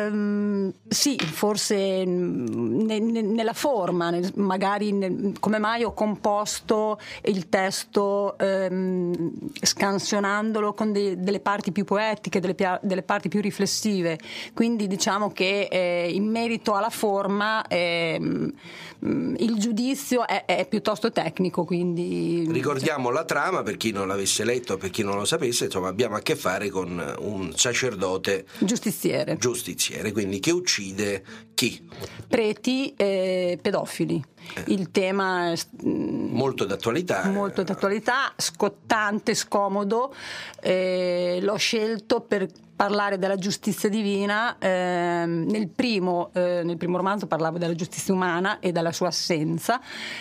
Ehm, sì, forse ne, ne, nella forma, nel, magari nel, come mai ho composto il testo ehm, scansionandolo con de, delle parti più poetiche, delle, delle parti più riflessive, quindi diciamo che eh, in merito alla forma ehm, il giudizio è, è piuttosto tecnico, quindi ricordiamo la trama per chi non l'avesse letto, per chi non lo sapesse. Insomma, abbiamo a che fare con un sacerdote giustiziere, giustiziere quindi che uccide chi? Preti e pedofili. Eh. Il tema è molto d'attualità, molto d'attualità, scottante, scomodo. Eh, l'ho scelto per parlare della giustizia divina. Eh, nel primo eh, nel primo romanzo parlavo della giustizia umana e della sua assenza,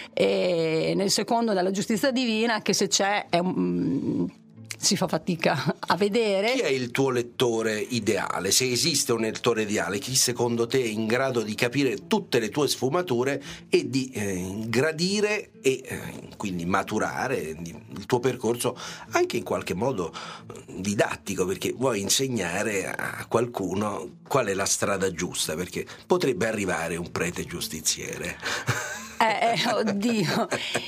e nel secondo della giustizia divina, che se c'è è un si fa fatica a vedere. Chi è il tuo lettore ideale? Se esiste un lettore ideale, chi secondo te è in grado di capire tutte le tue sfumature e di eh, gradire e eh, quindi maturare il tuo percorso anche in qualche modo didattico, perché vuoi insegnare a qualcuno qual è la strada giusta, perché potrebbe arrivare un prete giustiziere. Eh, eh, oddio,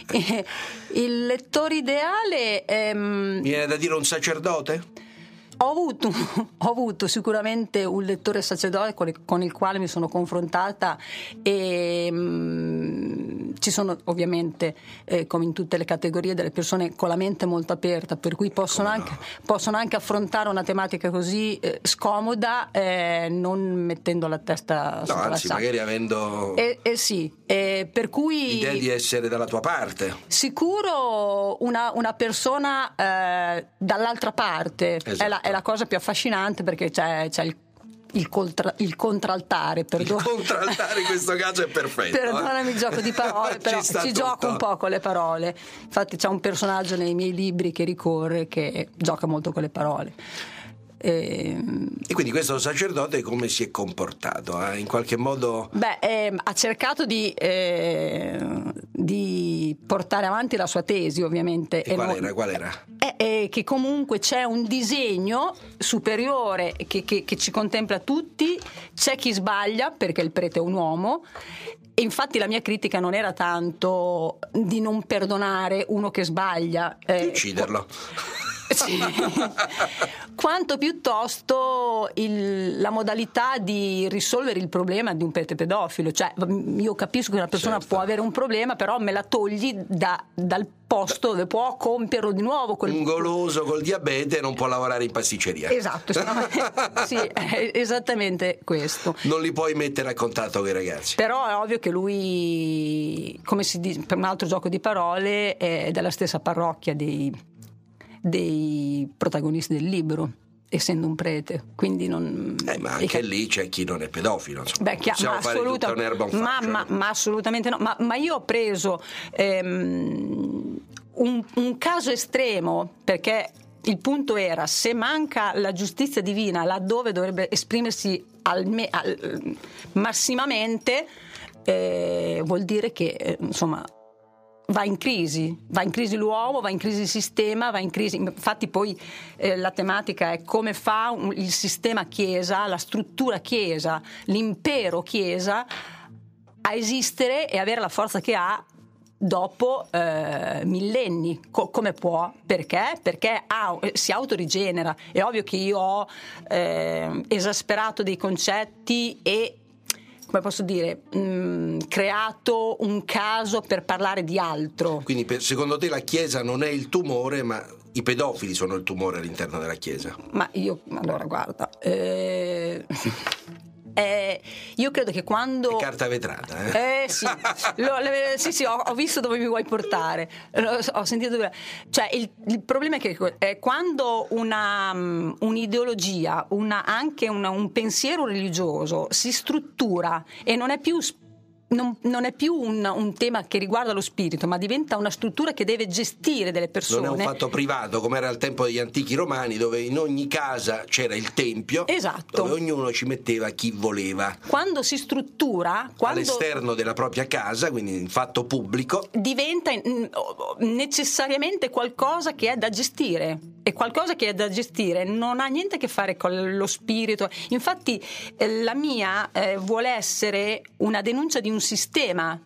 il lettore ideale ehm... viene da dire un sacerdote? Ho avuto, ho avuto sicuramente un lettore sacerdote con il quale mi sono confrontata, e mh, ci sono ovviamente, eh, come in tutte le categorie, delle persone con la mente molto aperta, per cui possono, anche, no. possono anche affrontare una tematica così eh, scomoda, eh, non mettendo la testa no, sopra anzi, la magari avendo eh, eh sì, eh, per cui l'idea di essere dalla tua parte. Sicuro una, una persona eh, dall'altra parte, esatto. è, la, è la cosa più affascinante, perché c'è, c'è il Il, contra, il contraltare, perdon- il contraltare in questo caso è perfetto. Perdonami il gioco di parole, però ci, ci gioco un po' con le parole. Infatti c'è un personaggio nei miei libri che ricorre, che gioca molto con le parole. E, e quindi questo sacerdote come si è comportato? Eh? In qualche modo beh, eh, ha cercato di, eh, di portare avanti la sua tesi, ovviamente. E, e qual non, era? Qual era? È, è che comunque c'è un disegno superiore che, che, che ci contempla tutti. C'è chi sbaglia, perché il prete è un uomo, e infatti la mia critica non era tanto di non perdonare uno che sbaglia, eh, di ucciderlo. Sì. Quanto piuttosto il, la modalità di risolvere il problema di un prete pedofilo. Cioè, io capisco che una persona certo. può avere un problema, però me la togli da, dal posto dove può compierlo di nuovo. Quel... Un goloso col diabete non può lavorare in pasticceria. Esatto, sì, è esattamente questo. Non li puoi mettere a contatto con i ragazzi. Però è ovvio che lui, come si dice, per un altro gioco di parole, è della stessa parrocchia dei dei protagonisti del libro, essendo un prete, quindi non eh, ma anche ca- lì c'è chi non è pedofilo, insomma. Beh, chiaro, ma, assoluta, ma, ma, ma assolutamente no, ma, ma io ho preso ehm, un, un caso estremo, perché il punto era: se manca la giustizia divina laddove dovrebbe esprimersi al me, al, massimamente, eh, vuol dire che eh, insomma va in crisi, va in crisi l'uomo, va in crisi il sistema, va in crisi. Infatti poi eh, la tematica è come fa un, il sistema Chiesa, la struttura Chiesa, l'impero Chiesa a esistere e avere la forza che ha dopo eh, millenni. Co- come può? Perché? Perché ha, si autorigenera. È ovvio che io ho eh, esasperato dei concetti e, come posso dire, mh, creato un caso per parlare di altro. Quindi per, secondo te la Chiesa non è il tumore, ma i pedofili sono il tumore all'interno della Chiesa? Ma io, allora guarda, eh, eh, io credo che quando... È carta vetrata, eh? Eh sì, lo, le, sì, sì ho, ho visto dove mi vuoi portare, ho sentito dove... Cioè il, il problema è che è quando una, un'ideologia, una, anche una, un pensiero religioso si struttura e non è più... Non, non è più un, un tema che riguarda lo spirito, ma diventa una struttura che deve gestire delle persone. Non è un fatto privato come era al tempo degli antichi romani, dove in ogni casa c'era il tempio, esatto, dove ognuno ci metteva chi voleva. Quando si struttura, quando all'esterno della propria casa, quindi in fatto pubblico, diventa necessariamente qualcosa che è da gestire. è qualcosa che è da gestire, non ha niente a che fare con lo spirito. Infatti eh, la mia eh, vuole essere una denuncia di un sistema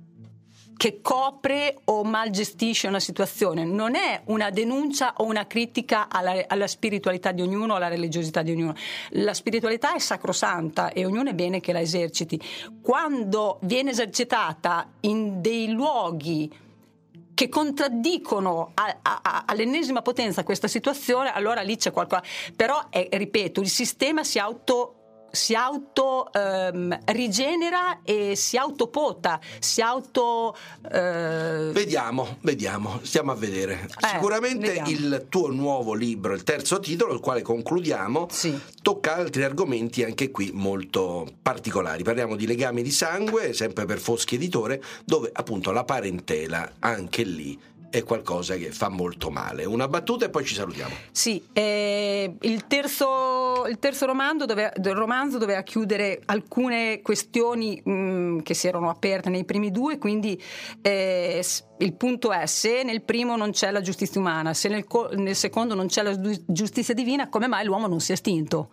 che copre o mal gestisce una situazione, non è una denuncia o una critica alla, alla spiritualità di ognuno, alla religiosità di ognuno. La spiritualità è sacrosanta e ognuno è bene che la eserciti. Quando viene esercitata in dei luoghi che contraddicono a, a, a, all'ennesima potenza questa situazione, allora lì c'è qualcosa. Però, è, ripeto, il sistema si auto si auto ehm, rigenera e si autopota, si auto eh... vediamo, vediamo, stiamo a vedere. Eh, Sicuramente vediamo. Il tuo nuovo libro, il terzo titolo, il quale concludiamo, sì. tocca altri argomenti anche qui molto particolari. Parliamo di Legami di sangue, sempre per Foschi Editore, dove appunto la parentela anche lì è qualcosa che fa molto male. Una battuta e poi ci salutiamo. Sì, eh, il terzo il terzo romanzo doveva, del romanzo doveva chiudere alcune questioni mh, che si erano aperte nei primi due, quindi eh, il punto è: se nel primo non c'è la giustizia umana, se nel, nel secondo non c'è la giustizia divina, come mai l'uomo non si è estinto?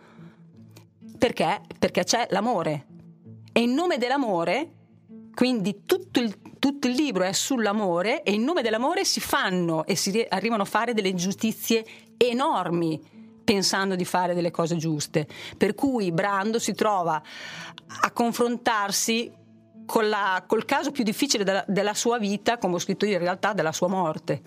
Perché? Perché c'è l'amore, e in nome dell'amore, quindi tutto il, tutto il libro è sull'amore, e in nome dell'amore si fanno e si arrivano a fare delle ingiustizie enormi pensando di fare delle cose giuste, per cui Brando si trova a confrontarsi con la, col caso più difficile della, della sua vita, come ho scritto io, in realtà della sua morte.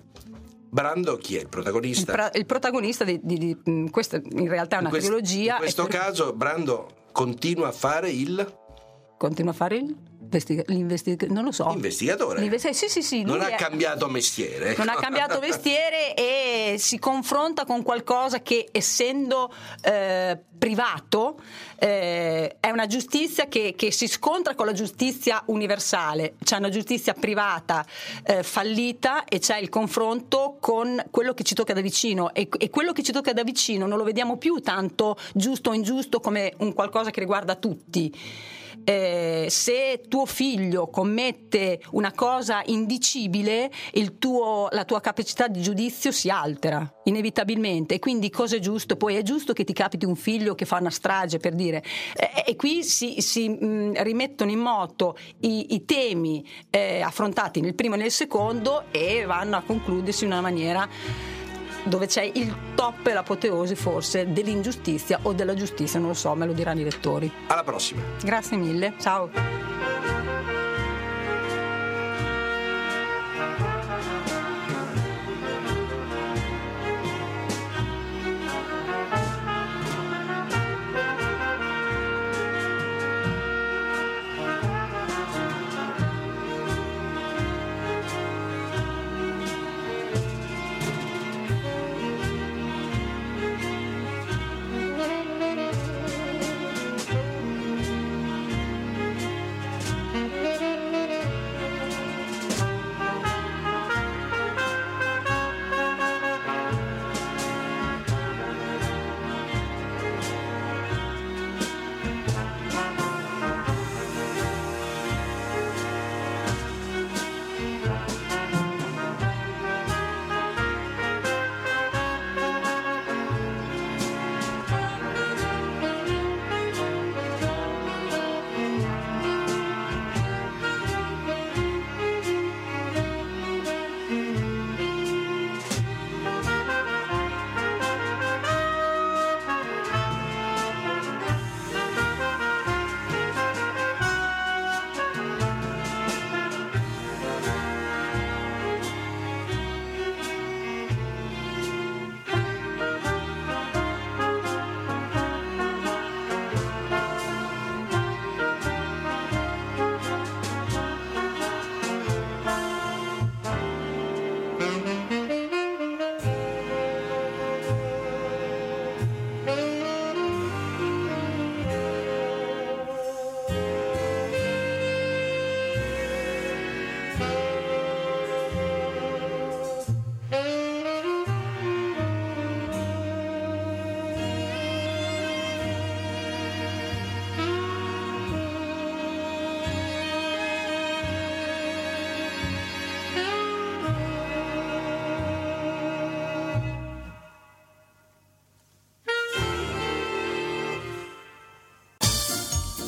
Brando chi è il protagonista? Il, pra, il protagonista di, di, di questa in realtà è una in quest, trilogia. In questo per... caso Brando continua a fare il continua a fare il l'investigatore, non lo so. Investigatore. L'investi- sì, sì, sì, non ha è... cambiato mestiere. Non ha cambiato mestiere e si confronta con qualcosa che, essendo eh, privato, eh, è una giustizia che, che si scontra con la giustizia universale. C'è una giustizia privata eh, fallita, e c'è il confronto con quello che ci tocca da vicino, e, e quello che ci tocca da vicino non lo vediamo più tanto giusto o ingiusto come un qualcosa che riguarda tutti. Eh, se tuo figlio commette una cosa indicibile, il tuo, la tua capacità di giudizio si altera inevitabilmente, e quindi cosa è giusto? Poi è giusto che ti capiti un figlio che fa una strage, per dire, eh, e qui si, si mh, rimettono in moto i, i temi eh, affrontati nel primo e nel secondo, e vanno a concludersi in una maniera dove c'è il top e l'apoteosi forse dell'ingiustizia o della giustizia, non lo so, me lo diranno i lettori. Alla prossima. Grazie mille, ciao.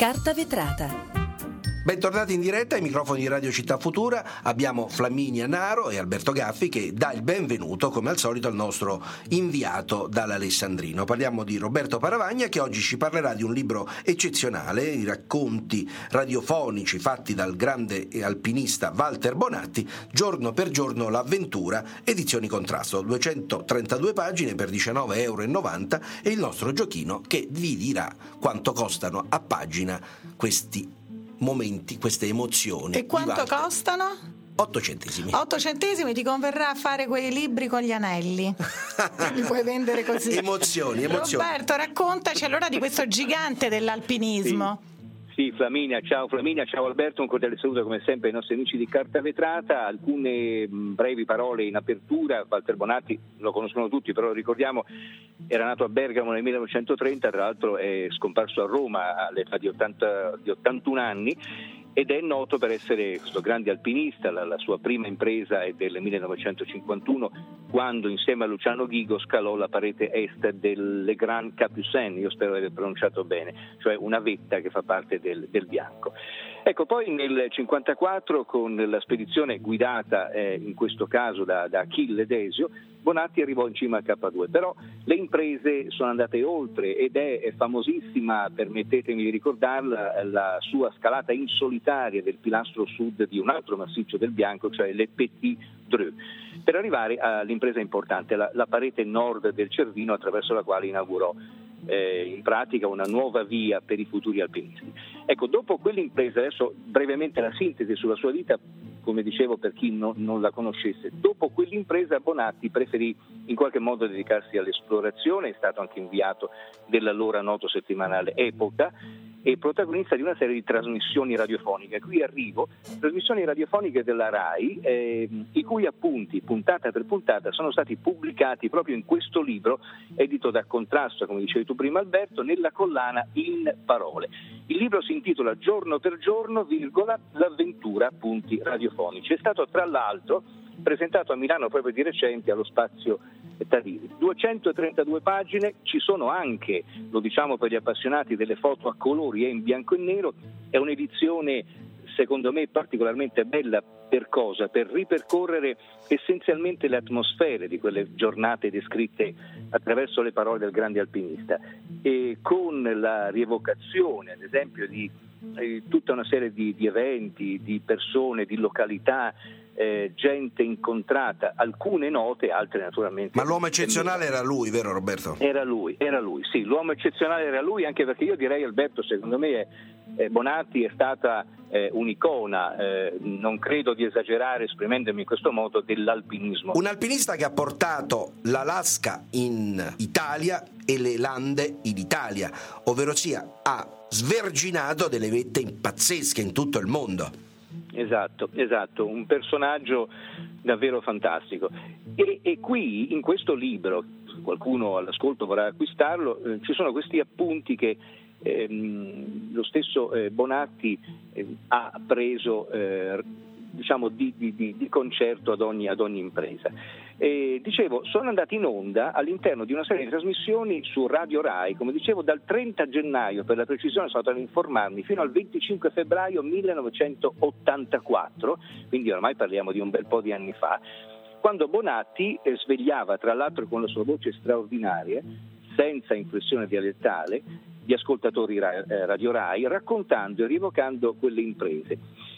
Carta vetrata. Bentornati in diretta ai microfoni di Radio Città Futura. Abbiamo Flaminia Naro e Alberto Gaffi che dà il benvenuto come al solito al nostro inviato dall'Alessandrino. Parliamo di Roberto Paravagna che oggi ci parlerà di un libro eccezionale, i racconti radiofonici fatti dal grande alpinista Walter Bonatti, Giorno per giorno l'avventura, edizioni Contrasto, duecentotrentadue pagine per diciannove virgola novanta euro e il nostro giochino che vi dirà quanto costano a pagina questi momenti, queste emozioni. E quanto costano? otto centesimi. otto centesimi, ti converrà fare quei libri con gli anelli. Li puoi vendere così. Emozioni, emozioni. Roberto, raccontaci allora di questo gigante dell'alpinismo. Sì. Sì, Flaminia, ciao Flaminia, ciao Alberto, un cordiale saluto come sempre ai nostri amici di Carta Vetrata. Alcune brevi parole in apertura. Walter Bonatti lo conoscono tutti, però lo ricordiamo, era nato a Bergamo nel millenovecentotrenta, tra l'altro è scomparso a Roma all'età di, ottanta, di ottantuno anni ed è noto per essere questo grande alpinista. La, la sua prima impresa è del millenovecentocinquantuno, quando insieme a Luciano Ghigo scalò la parete est del Le Grand Capucines, io spero di aver pronunciato bene, cioè una vetta che fa parte del, del Bianco. Ecco, poi nel cinquantaquattro, con la spedizione guidata eh, in questo caso da, da Achille Desio, Bonatti arrivò in cima al K due, però le imprese sono andate oltre ed è, è famosissima, permettetemi di ricordarla, la sua scalata in solitaria del pilastro sud di un altro massiccio del Bianco, cioè le Petit Dreux, per arrivare all'impresa importante, la, la parete nord del Cervino, attraverso la quale inaugurò eh, in pratica una nuova via per i futuri alpinisti. Ecco, dopo quell'impresa, adesso brevemente la sintesi sulla sua vita, come dicevo per chi no, non la conoscesse, dopo quell'impresa Bonatti preferì in qualche modo dedicarsi all'esplorazione, è stato anche inviato dell'allora noto settimanale Epoca e protagonista di una serie di trasmissioni radiofoniche. Qui arrivo, trasmissioni radiofoniche della RAI, eh, i cui appunti, puntata per puntata, sono stati pubblicati proprio in questo libro, edito da Contrasto, come dicevi tu prima Alberto, nella collana In Parole. Il libro si intitola Giorno per giorno, virgola, l'avventura, punti radiofonici. È stato tra l'altro presentato a Milano proprio di recente allo Spazio Tadini. duecentotrentadue pagine, ci sono anche, lo diciamo per gli appassionati, delle foto a colori e in bianco e nero. È un'edizione secondo me particolarmente bella. Per cosa? Per ripercorrere essenzialmente le atmosfere di quelle giornate descritte attraverso le parole del grande alpinista, e con la rievocazione ad esempio di eh, tutta una serie di, di eventi, di persone, di località, eh, gente incontrata, alcune note, altre naturalmente. Ma l'uomo eccezionale era lui, vero Roberto? Era lui, era lui, sì, l'uomo eccezionale era lui, anche perché io direi, Alberto, secondo me è, eh, Bonatti è stata eh, un'icona, eh, non credo di esagerare esprimendomi in questo modo, dell'alpinismo. Un alpinista che ha portato l'Alaska in Italia e le Lande in Italia, ovvero sia ha sverginato delle vette pazzesche in tutto il mondo. Esatto, esatto, un personaggio davvero fantastico. E, e qui in questo libro, se qualcuno all'ascolto vorrà acquistarlo, eh, ci sono questi appunti che ehm, lo stesso eh, Bonatti eh, ha preso eh, diciamo di, di, di concerto ad ogni, ad ogni impresa. E, dicevo, sono andati in onda all'interno di una serie di trasmissioni su Radio Rai, come dicevo, dal trenta gennaio, per la precisione sono andato ad informarmi, fino al venticinque febbraio millenovecentottantaquattro, quindi ormai parliamo di un bel po' di anni fa, quando Bonatti eh, svegliava, tra l'altro con la sua voce straordinaria, senza inflessione dialettale, gli ascoltatori ra- eh, Radio Rai, raccontando e rievocando quelle imprese.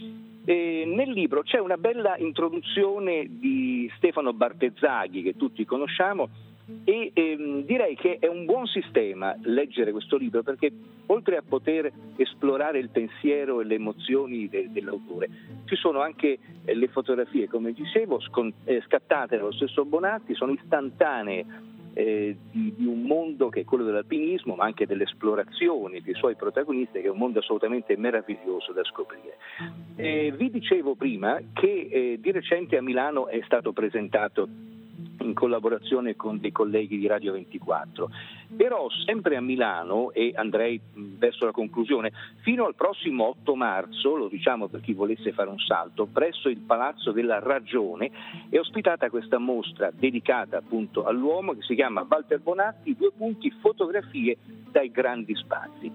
E nel libro c'è una bella introduzione di Stefano Bartezzaghi, che tutti conosciamo, e ehm, direi che è un buon sistema leggere questo libro, perché oltre a poter esplorare il pensiero e le emozioni de- dell'autore, ci sono anche eh, le fotografie, come dicevo, scon- eh, scattate dallo stesso Bonatti, sono istantanee Eh, di, di un mondo che è quello dell'alpinismo, ma anche delle esplorazioni dei suoi protagonisti, che è un mondo assolutamente meraviglioso da scoprire. Eh, vi dicevo prima che eh, di recente a Milano è stato presentato in collaborazione con dei colleghi di Radio ventiquattro, però sempre a Milano, e andrei verso la conclusione, fino al prossimo otto marzo, lo diciamo per chi volesse fare un salto, presso il Palazzo della Ragione è ospitata questa mostra dedicata appunto all'uomo, che si chiama Walter Bonatti, due punti, fotografie dai grandi spazi.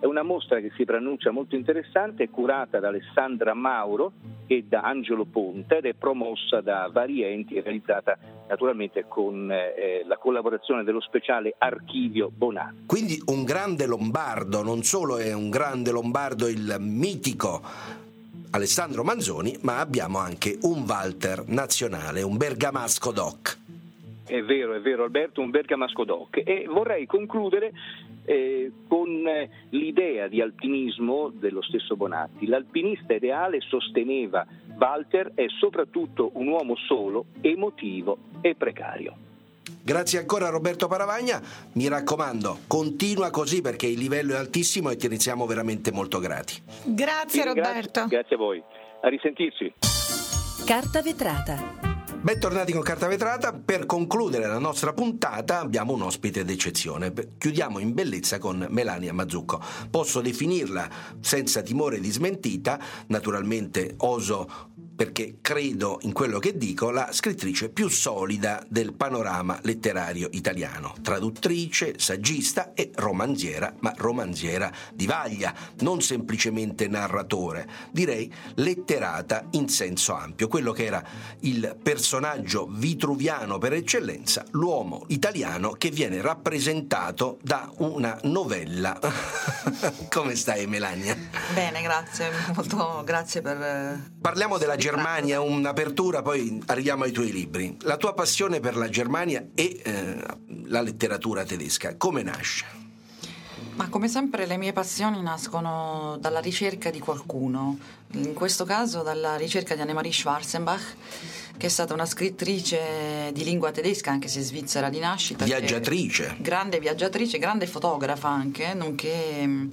È una mostra che si preannuncia molto interessante, è curata da Alessandra Mauro e da Angelo Ponte ed è promossa da vari enti e realizzata naturalmente con eh, la collaborazione dello speciale Archivio Bonanni. Quindi un grande lombardo, non solo è un grande lombardo il mitico Alessandro Manzoni, ma abbiamo anche un Walter nazionale, un bergamasco doc. È vero, è vero Alberto, un bergamasco doc. E vorrei concludere eh, con l'idea di alpinismo dello stesso Bonatti. L'alpinista ideale, sosteneva Walter, è soprattutto un uomo solo, emotivo e precario. Grazie ancora Roberto Paravagna, mi raccomando, continua così perché il livello è altissimo e ti ne siamo veramente molto grati. Grazie Roberto. Grazie a voi, a risentirci. Carta vetrata. Bentornati con Carta Vetrata. Per concludere la nostra puntata abbiamo un ospite d'eccezione. Chiudiamo in bellezza con Melania Mazzucco. Posso definirla, senza timore di smentita, naturalmente oso perché credo in quello che dico, la scrittrice più solida del panorama letterario italiano. Traduttrice, saggista e romanziera, ma romanziera di vaglia, non semplicemente narratore, direi letterata in senso ampio, quello che era il personaggio vitruviano per eccellenza, l'uomo italiano che viene rappresentato da una novella. Come stai Melania? Bene, grazie, molto grazie per... Parliamo della Germania, un'apertura, poi arriviamo ai tuoi libri. La tua passione per la Germania e eh, la letteratura tedesca, come nasce? Ma come sempre le mie passioni nascono dalla ricerca di qualcuno, in questo caso dalla ricerca di Annemarie Schwarzenbach, che è stata una scrittrice di lingua tedesca, anche se svizzera di nascita. Viaggiatrice. Grande viaggiatrice, grande fotografa anche, nonché...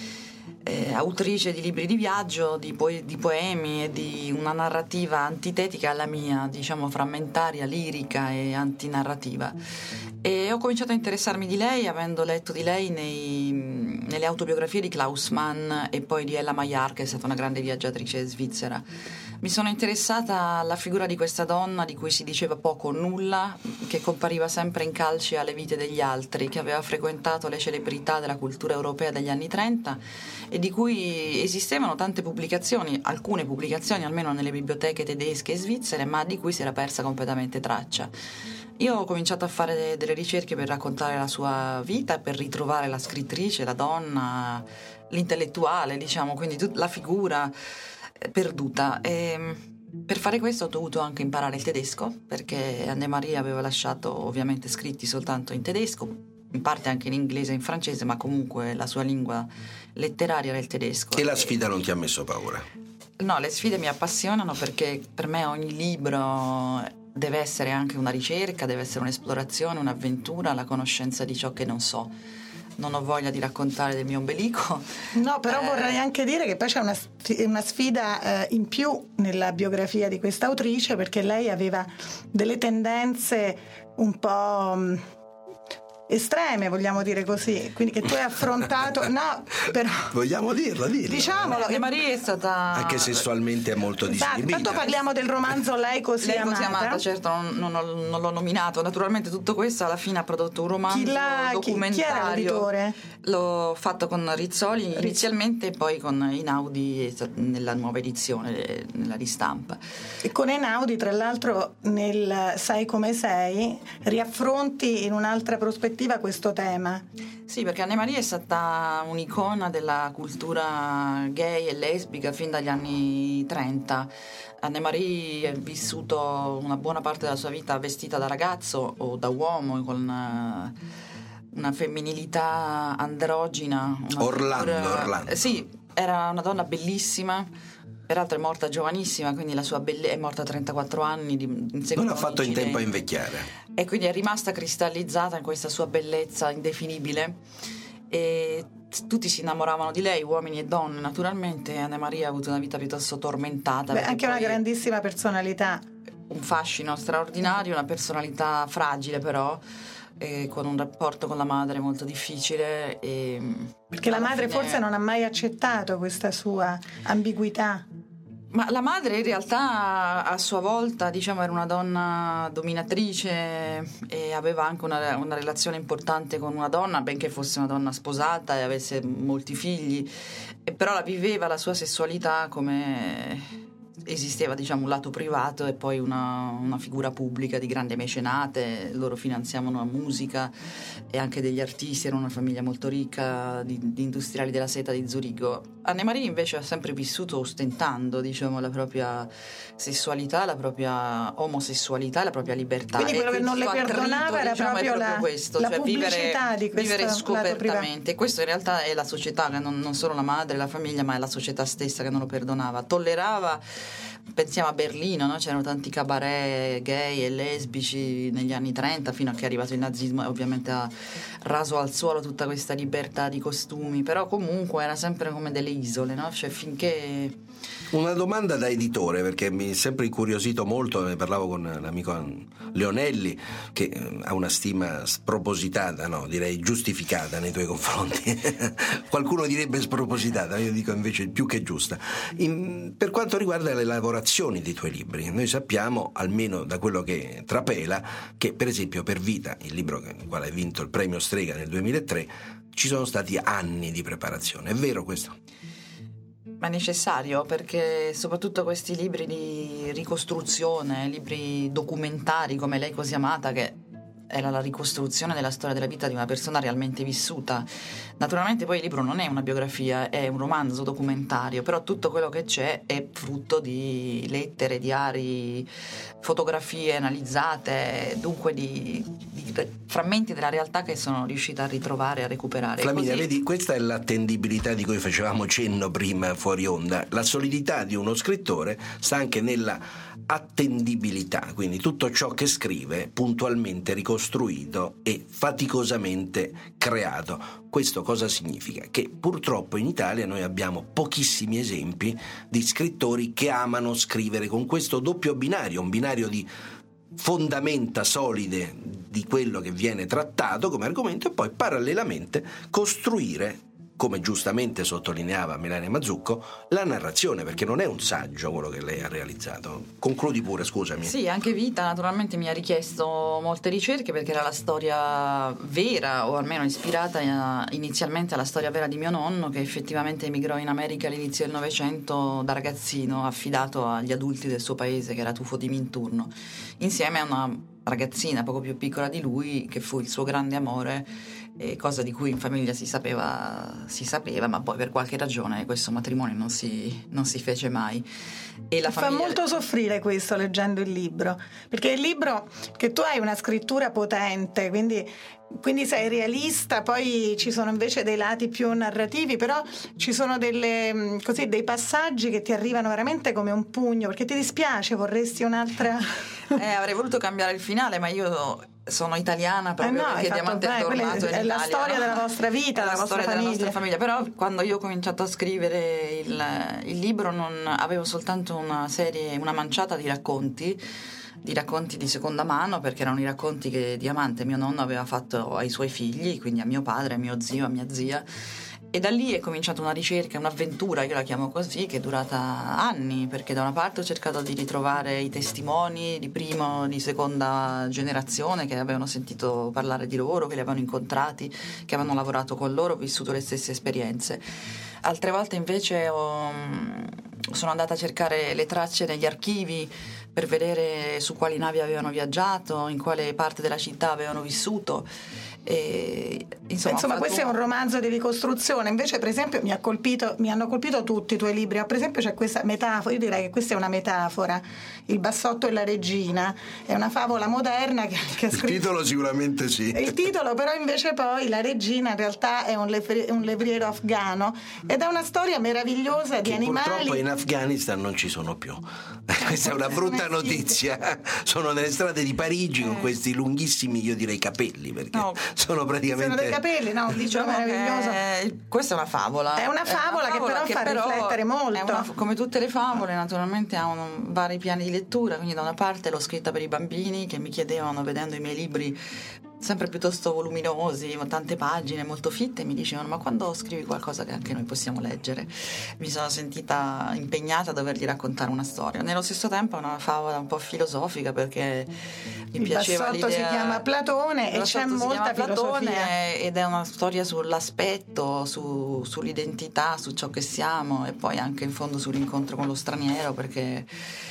Eh, autrice di libri di viaggio, di, po- di poemi e di una narrativa antitetica alla mia, diciamo frammentaria, lirica e antinarrativa. E ho cominciato a interessarmi di lei avendo letto di lei nei, nelle autobiografie di Klaus Mann e poi di Ella Maillard, che è stata una grande viaggiatrice svizzera. Mi sono interessata alla figura di questa donna di cui si diceva poco o nulla, che compariva sempre in calce alle vite degli altri, che aveva frequentato le celebrità della cultura europea degli anni trenta e di cui esistevano tante pubblicazioni, alcune pubblicazioni almeno nelle biblioteche tedesche e svizzere, ma di cui si era persa completamente traccia. Io ho cominciato a fare delle ricerche per raccontare la sua vita, per ritrovare la scrittrice, la donna, l'intellettuale, diciamo, quindi tut- la figura perduta. E per fare questo ho dovuto anche imparare il tedesco, perché Annemarie aveva lasciato ovviamente scritti soltanto in tedesco, in parte anche in inglese e in francese, ma comunque la sua lingua letteraria era il tedesco. E la sfida non ti ha messo paura? No, le sfide mi appassionano perché per me ogni libro deve essere anche una ricerca, deve essere un'esplorazione, un'avventura, la conoscenza di ciò che non so. Non ho voglia di raccontare del mio ombelico. No, però eh... vorrei anche dire che poi c'è una, una sfida eh, in più nella biografia di questa autrice, perché lei aveva delle tendenze un po' mh, estreme, vogliamo dire così, quindi che tu hai affrontato. No, però vogliamo dirla, dirla. Diciamolo, Annemarie è stata anche sessualmente è molto disinibita. Intanto parliamo del romanzo Lei così Lei amata. così amata, certo, non, non, ho, non l'ho nominato. Naturalmente tutto questo alla fine ha prodotto un romanzo chi la, documentario. Chi, chi era l'editore? L'ho fatto con Rizzoli inizialmente e poi con Einaudi nella nuova edizione, nella ristampa. E con Einaudi, tra l'altro, nel Sai come sei, riaffronti in un'altra prospettiva questo tema. Sì, perché Annemarie è stata un'icona della cultura gay e lesbica fin dagli anni trenta. Annemarie ha vissuto una buona parte della sua vita vestita da ragazzo o da uomo, con una, una femminilità androgina. Una Orlando, cultura... Orlando. Sì, era una donna bellissima. Peraltro è morta giovanissima, quindi la sua belle... è morta a trentaquattro anni. Di... Non ha fatto in tempo a invecchiare. E quindi è rimasta cristallizzata in questa sua bellezza indefinibile. E tutti si innamoravano di lei, uomini e donne. Naturalmente Annemarie ha avuto una vita piuttosto tormentata. Beh, anche una grandissima personalità. Un fascino straordinario, una personalità fragile però. E con un rapporto con la madre molto difficile e perché la madre fine... forse non ha mai accettato questa sua ambiguità. Ma la madre in realtà a sua volta, diciamo, era una donna dominatrice e aveva anche una, una relazione importante con una donna, benché fosse una donna sposata e avesse molti figli, e però la viveva la sua sessualità come esisteva, diciamo, un lato privato e poi una, una figura pubblica di grande mecenate. Loro finanziavano la musica e anche degli artisti, era una famiglia molto ricca di, di industriali della seta di Zurigo. Annemarie invece ha sempre vissuto ostentando, diciamo, la propria sessualità, la propria omosessualità, la propria libertà. Quindi quello e che non le perdonava era, diciamo, proprio, proprio la, questo, la cioè pubblicità vivere, di questo vivere lato scopertamente. E questo in realtà è la società, che non, non solo la madre, la famiglia, ma è la società stessa che non lo perdonava. Tollerava, pensiamo a Berlino, no? C'erano tanti cabaret gay e lesbici negli anni trenta, fino a che è arrivato il nazismo e ovviamente ha raso al suolo tutta questa libertà di costumi, però comunque era sempre come delle isole, no? Cioè finché... Una domanda da editore, perché mi è sempre incuriosito molto, ne parlavo con l'amico Leonelli, che ha una stima spropositata, no, direi giustificata nei tuoi confronti. Qualcuno direbbe spropositata, io dico invece più che giusta. In, per quanto riguarda le lavorazioni dei tuoi libri, noi sappiamo, almeno da quello che trapela, che per esempio per Vita, il libro con il quale hai vinto il premio Strega nel duemilatré, ci sono stati anni di preparazione. È vero questo? Ma è necessario, perché soprattutto questi libri di ricostruzione, libri documentari come Lei così amata, che era la ricostruzione della storia della vita di una persona realmente vissuta. Naturalmente poi il libro non è una biografia, è un romanzo documentario, però tutto quello che c'è è frutto di lettere, diari, fotografie analizzate, dunque di, di frammenti della realtà che sono riuscita a ritrovare, a recuperare. Flaminia, Così... vedi, questa è l'attendibilità di cui facevamo cenno prima fuori onda. La solidità di uno scrittore sta anche nella attendibilità, quindi tutto ciò che scrive puntualmente ricostruito e faticosamente creato. Questo cosa significa? Che purtroppo in Italia noi abbiamo pochissimi esempi di scrittori che amano scrivere con questo doppio binario, un binario di fondamenta solide di quello che viene trattato come argomento e poi parallelamente costruire, come giustamente sottolineava Melania Mazzucco, la narrazione, perché non è un saggio quello che lei ha realizzato. Concludi pure, scusami. Sì, anche Vita naturalmente mi ha richiesto molte ricerche, perché era la storia vera, o almeno ispirata inizialmente alla storia vera di mio nonno, che effettivamente emigrò in America all'inizio del Novecento da ragazzino, affidato agli adulti del suo paese, che era Tufo di Minturno, insieme a una ragazzina poco più piccola di lui, che fu il suo grande amore, eh, cosa di cui in famiglia si sapeva, si sapeva, ma poi per qualche ragione questo matrimonio non si, non si fece mai. E la famiglia... Fa molto soffrire questo leggendo il libro, perché il libro, che tu hai una scrittura potente, quindi quindi sei realista, poi ci sono invece dei lati più narrativi, però ci sono delle, così, dei passaggi che ti arrivano veramente come un pugno, perché ti dispiace, vorresti un'altra... eh, avrei voluto cambiare il finale, ma io sono italiana proprio, eh no, perché Diamante bene, Addornato è, è la storia, no? Della vostra vita, è della la vostra storia famiglia. della nostra famiglia. Però quando io ho cominciato a scrivere il, il libro non avevo soltanto una serie, una manciata di racconti di racconti di seconda mano, perché erano i racconti che Diamante, mio nonno, aveva fatto ai suoi figli, quindi a mio padre, a mio zio, a mia zia. E da lì è cominciata una ricerca, un'avventura, io la chiamo così, che è durata anni, perché da una parte ho cercato di ritrovare i testimoni di prima, di seconda generazione che avevano sentito parlare di loro, che li avevano incontrati, che avevano lavorato con loro, vissuto le stesse esperienze. Altre volte invece ho, sono andata a cercare le tracce negli archivi per vedere su quali navi avevano viaggiato, in quale parte della città avevano vissuto. E, insomma, insomma questo è un romanzo di ricostruzione. Invece, per esempio, mi ha colpito, mi hanno colpito tutti i tuoi libri. Per esempio c'è questa metafora, io direi che questa è una metafora, Il bassotto e la regina, è una favola moderna che, che ha scritto... Il titolo sicuramente sì. Il titolo, però invece poi la regina in realtà è un, levri- un levriero afghano ed è una storia meravigliosa di che animali. Purtroppo in Afghanistan non ci sono più. Questa è una brutta notizia. Sono nelle strade di Parigi eh. con questi lunghissimi, io direi, capelli, perché no. sono praticamente... Sono dei capelli, no? Diciamo meraviglioso. Che... Questa è una favola. È una favola, è una favola che però che fa però riflettere molto. Una, come tutte le favole, naturalmente ha un, vari piani di lettura, quindi da una parte l'ho scritta per i bambini che mi chiedevano, vedendo i miei libri, sempre piuttosto voluminosi, tante pagine, molto fitte, e mi dicevano: ma quando scrivi qualcosa che anche noi possiamo leggere? Mi sono sentita impegnata a dovergli raccontare una storia. Nello stesso tempo una favola un po' filosofica, perché mi il piaceva Bassotto l'idea... si chiama Platone e c'è molta filosofia. Ed è una storia sull'aspetto, su, sull'identità, su ciò che siamo, e poi anche in fondo sull'incontro con lo straniero, perché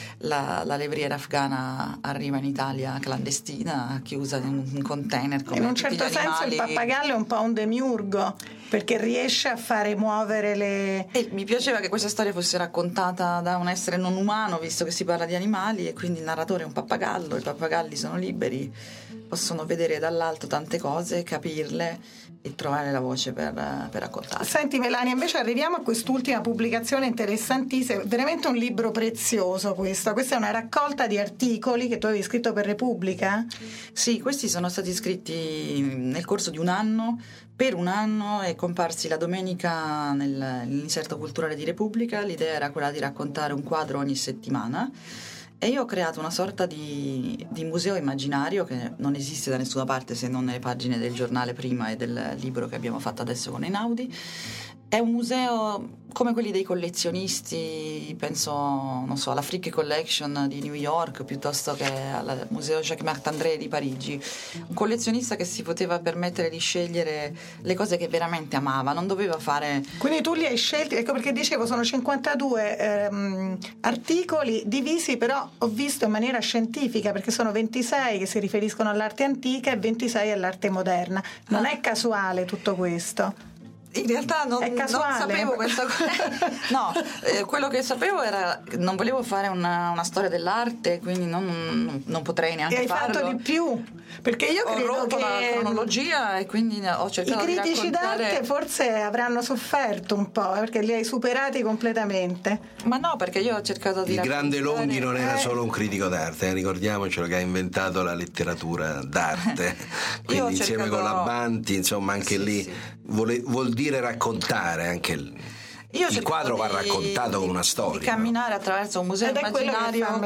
la, la levriera afghana arriva in Italia clandestina, chiusa in un container come in un tutti certo gli senso animali. Il pappagallo è un po' un demiurgo, perché riesce a fare muovere le... E mi piaceva che questa storia fosse raccontata da un essere non umano, visto che si parla di animali, e quindi il narratore è un pappagallo. I pappagalli sono liberi, possono vedere dall'alto tante cose, capirle e trovare la voce per, per raccontarle. Senti Melania, invece arriviamo a quest'ultima pubblicazione interessantissima, veramente un libro prezioso questo. Questa è una raccolta di articoli che tu avevi scritto per Repubblica? Sì, questi sono stati scritti nel corso di un anno, per un anno, e comparsi la domenica nel, nell'inserto culturale di Repubblica. L'idea era quella di raccontare un quadro ogni settimana, e io ho creato una sorta di, di museo immaginario che non esiste da nessuna parte se non nelle pagine del giornale prima e del libro che abbiamo fatto adesso con Einaudi. È un museo come quelli dei collezionisti, penso, non so, alla Frick Collection di New York, piuttosto che al museo Jacques Martandré di Parigi. Un collezionista che si poteva permettere di scegliere le cose che veramente amava, non doveva fare... Quindi tu li hai scelti, ecco perché dicevo, sono cinquantadue ehm, articoli divisi, però ho visto in maniera scientifica, perché sono ventisei che si riferiscono all'arte antica e ventisei all'arte moderna. Non è casuale tutto questo? In realtà non, non sapevo questa cosa. No, eh, quello che sapevo era non volevo fare una, una storia dell'arte, quindi non, non, non potrei neanche e hai farlo. fatto di più, perché io ho credo rotto che la cronologia e quindi ho cercato i critici di raccontare... d'arte forse avranno sofferto un po', perché li hai superati completamente. Ma no, perché io ho cercato di il grande Longhi non era eh. solo un critico d'arte, eh, ricordiamocelo, che ha inventato la letteratura d'arte. Quindi insieme cercato... con la Banti, insomma, anche sì, lì sì. Vuole, vuol dire raccontare anche il, Io il quadro di, va raccontato con una storia, di camminare no? attraverso un museo Ed immaginario con,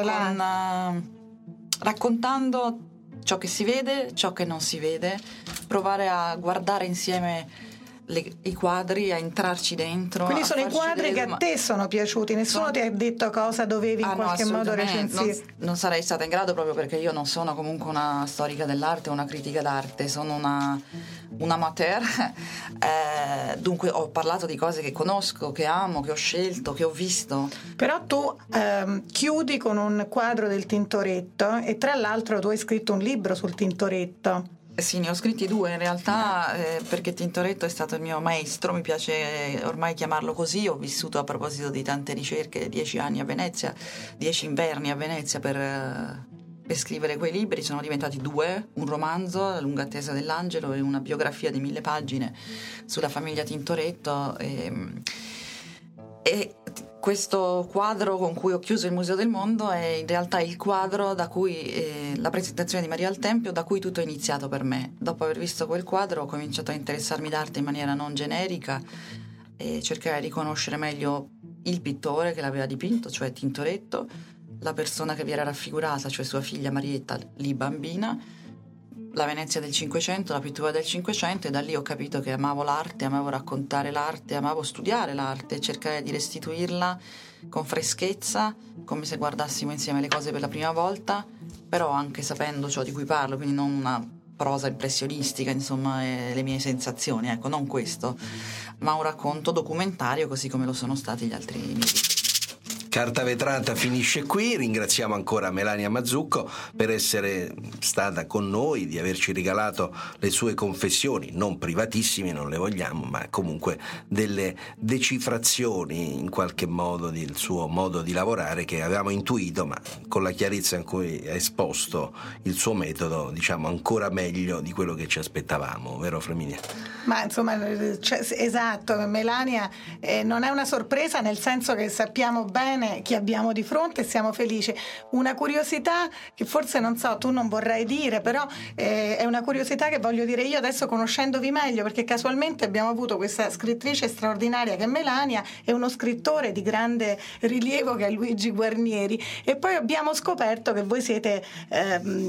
uh, raccontando ciò che si vede, ciò che non si vede, provare a guardare insieme le, i quadri, a entrarci dentro. Quindi sono i quadri che ma... a te sono piaciuti, nessuno sono... ti ha detto cosa dovevi in ah, qualche no, modo recensire? Non, non sarei stata in grado, proprio perché io non sono comunque una storica dell'arte o una critica d'arte, sono una, un amateur, eh, dunque ho parlato di cose che conosco, che amo, che ho scelto, che ho visto. Però tu ehm, chiudi con un quadro del Tintoretto, e tra l'altro tu hai scritto un libro sul Tintoretto. Sì, ne ho scritti due in realtà, eh, perché Tintoretto è stato il mio maestro, mi piace ormai chiamarlo così. Ho vissuto, a proposito di tante ricerche, dieci anni a Venezia, dieci inverni a Venezia per, per scrivere quei libri. Sono diventati due, un romanzo, La lunga attesa dell'angelo, e una biografia di mille pagine sulla famiglia Tintoretto. E, e questo quadro con cui ho chiuso il Museo del Mondo è in realtà il quadro da cui eh, la presentazione di Maria al Tempio, da cui tutto è iniziato per me. Dopo aver visto quel quadro ho cominciato a interessarmi d'arte in maniera non generica e cercare di conoscere meglio il pittore che l'aveva dipinto, cioè Tintoretto, la persona che vi era raffigurata, cioè sua figlia Marietta, lì bambina, la Venezia del Cinquecento, la pittura del Cinquecento, e da lì ho capito che amavo l'arte, amavo raccontare l'arte, amavo studiare l'arte e cercare di restituirla con freschezza, come se guardassimo insieme le cose per la prima volta, però anche sapendo ciò di cui parlo, quindi non una prosa impressionistica, insomma, e le mie sensazioni, ecco, non questo, ma un racconto documentario così come lo sono stati gli altri miei libri. Carta Vetrata finisce qui, ringraziamo ancora Melania Mazzucco per essere stata con noi, di averci regalato le sue confessioni, non privatissime, non le vogliamo, ma comunque delle decifrazioni in qualche modo del suo modo di lavorare, che avevamo intuito, ma con la chiarezza in cui ha esposto il suo metodo, diciamo ancora meglio di quello che ci aspettavamo, vero Flaminia? Ma insomma, cioè, esatto, Melania eh, non è una sorpresa, nel senso che sappiamo bene chi abbiamo di fronte e siamo felici. Una curiosità che forse, non so, tu non vorrai dire, però eh, è una curiosità che voglio dire io adesso, conoscendovi meglio, perché casualmente abbiamo avuto questa scrittrice straordinaria che è Melania e uno scrittore di grande rilievo che è Luigi Guarnieri, e poi abbiamo scoperto che voi siete eh,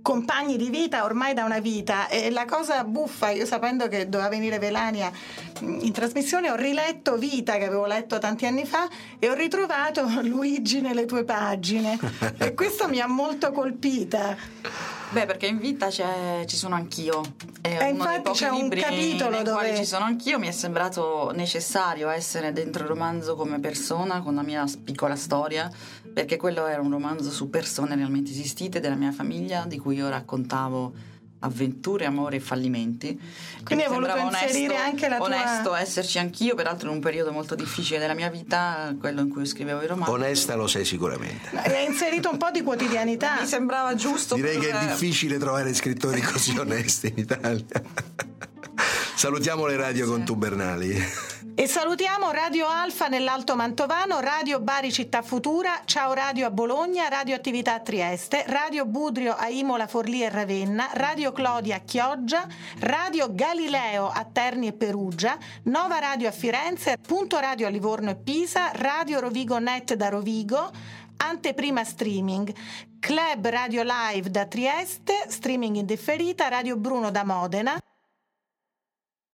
compagni di vita ormai da una vita. E la cosa buffa, io sapendo che doveva venire Velania in trasmissione, ho riletto Vita, che avevo letto tanti anni fa, e ho ritrovato Luigi nelle tue pagine e questo mi ha molto colpita. Beh, perché in Vita c'è, ci sono anch'io. È e uno dei pochi c'è un libri capitolo nei dove quali ci sono anch'io. Mi è sembrato necessario essere dentro il romanzo come persona, con la mia piccola storia, perché quello era un romanzo su persone realmente esistite della mia famiglia, di cui io raccontavo avventure, amore e fallimenti. Quindi hai voluto inserire onesto, anche la tua... onesto esserci anch'io, peraltro in un periodo molto difficile della mia vita, quello in cui scrivevo i romanzi. Onesta lo sei sicuramente. E hai inserito un po' di quotidianità. Mi sembrava giusto. Direi per... che è difficile trovare scrittori così onesti in Italia. Salutiamo le radio contubernali. E salutiamo Radio Alfa nell'Alto Mantovano, Radio Bari Città Futura, Ciao Radio a Bologna, Radio Attività a Trieste, Radio Budrio a Imola, Forlì e Ravenna, Radio Clodia a Chioggia, Radio Galileo a Terni e Perugia, Nova Radio a Firenze, Punto Radio a Livorno e Pisa, Radio Rovigo Net da Rovigo, Anteprima Streaming, Club Radio Live da Trieste, streaming in differita, Radio Bruno da Modena.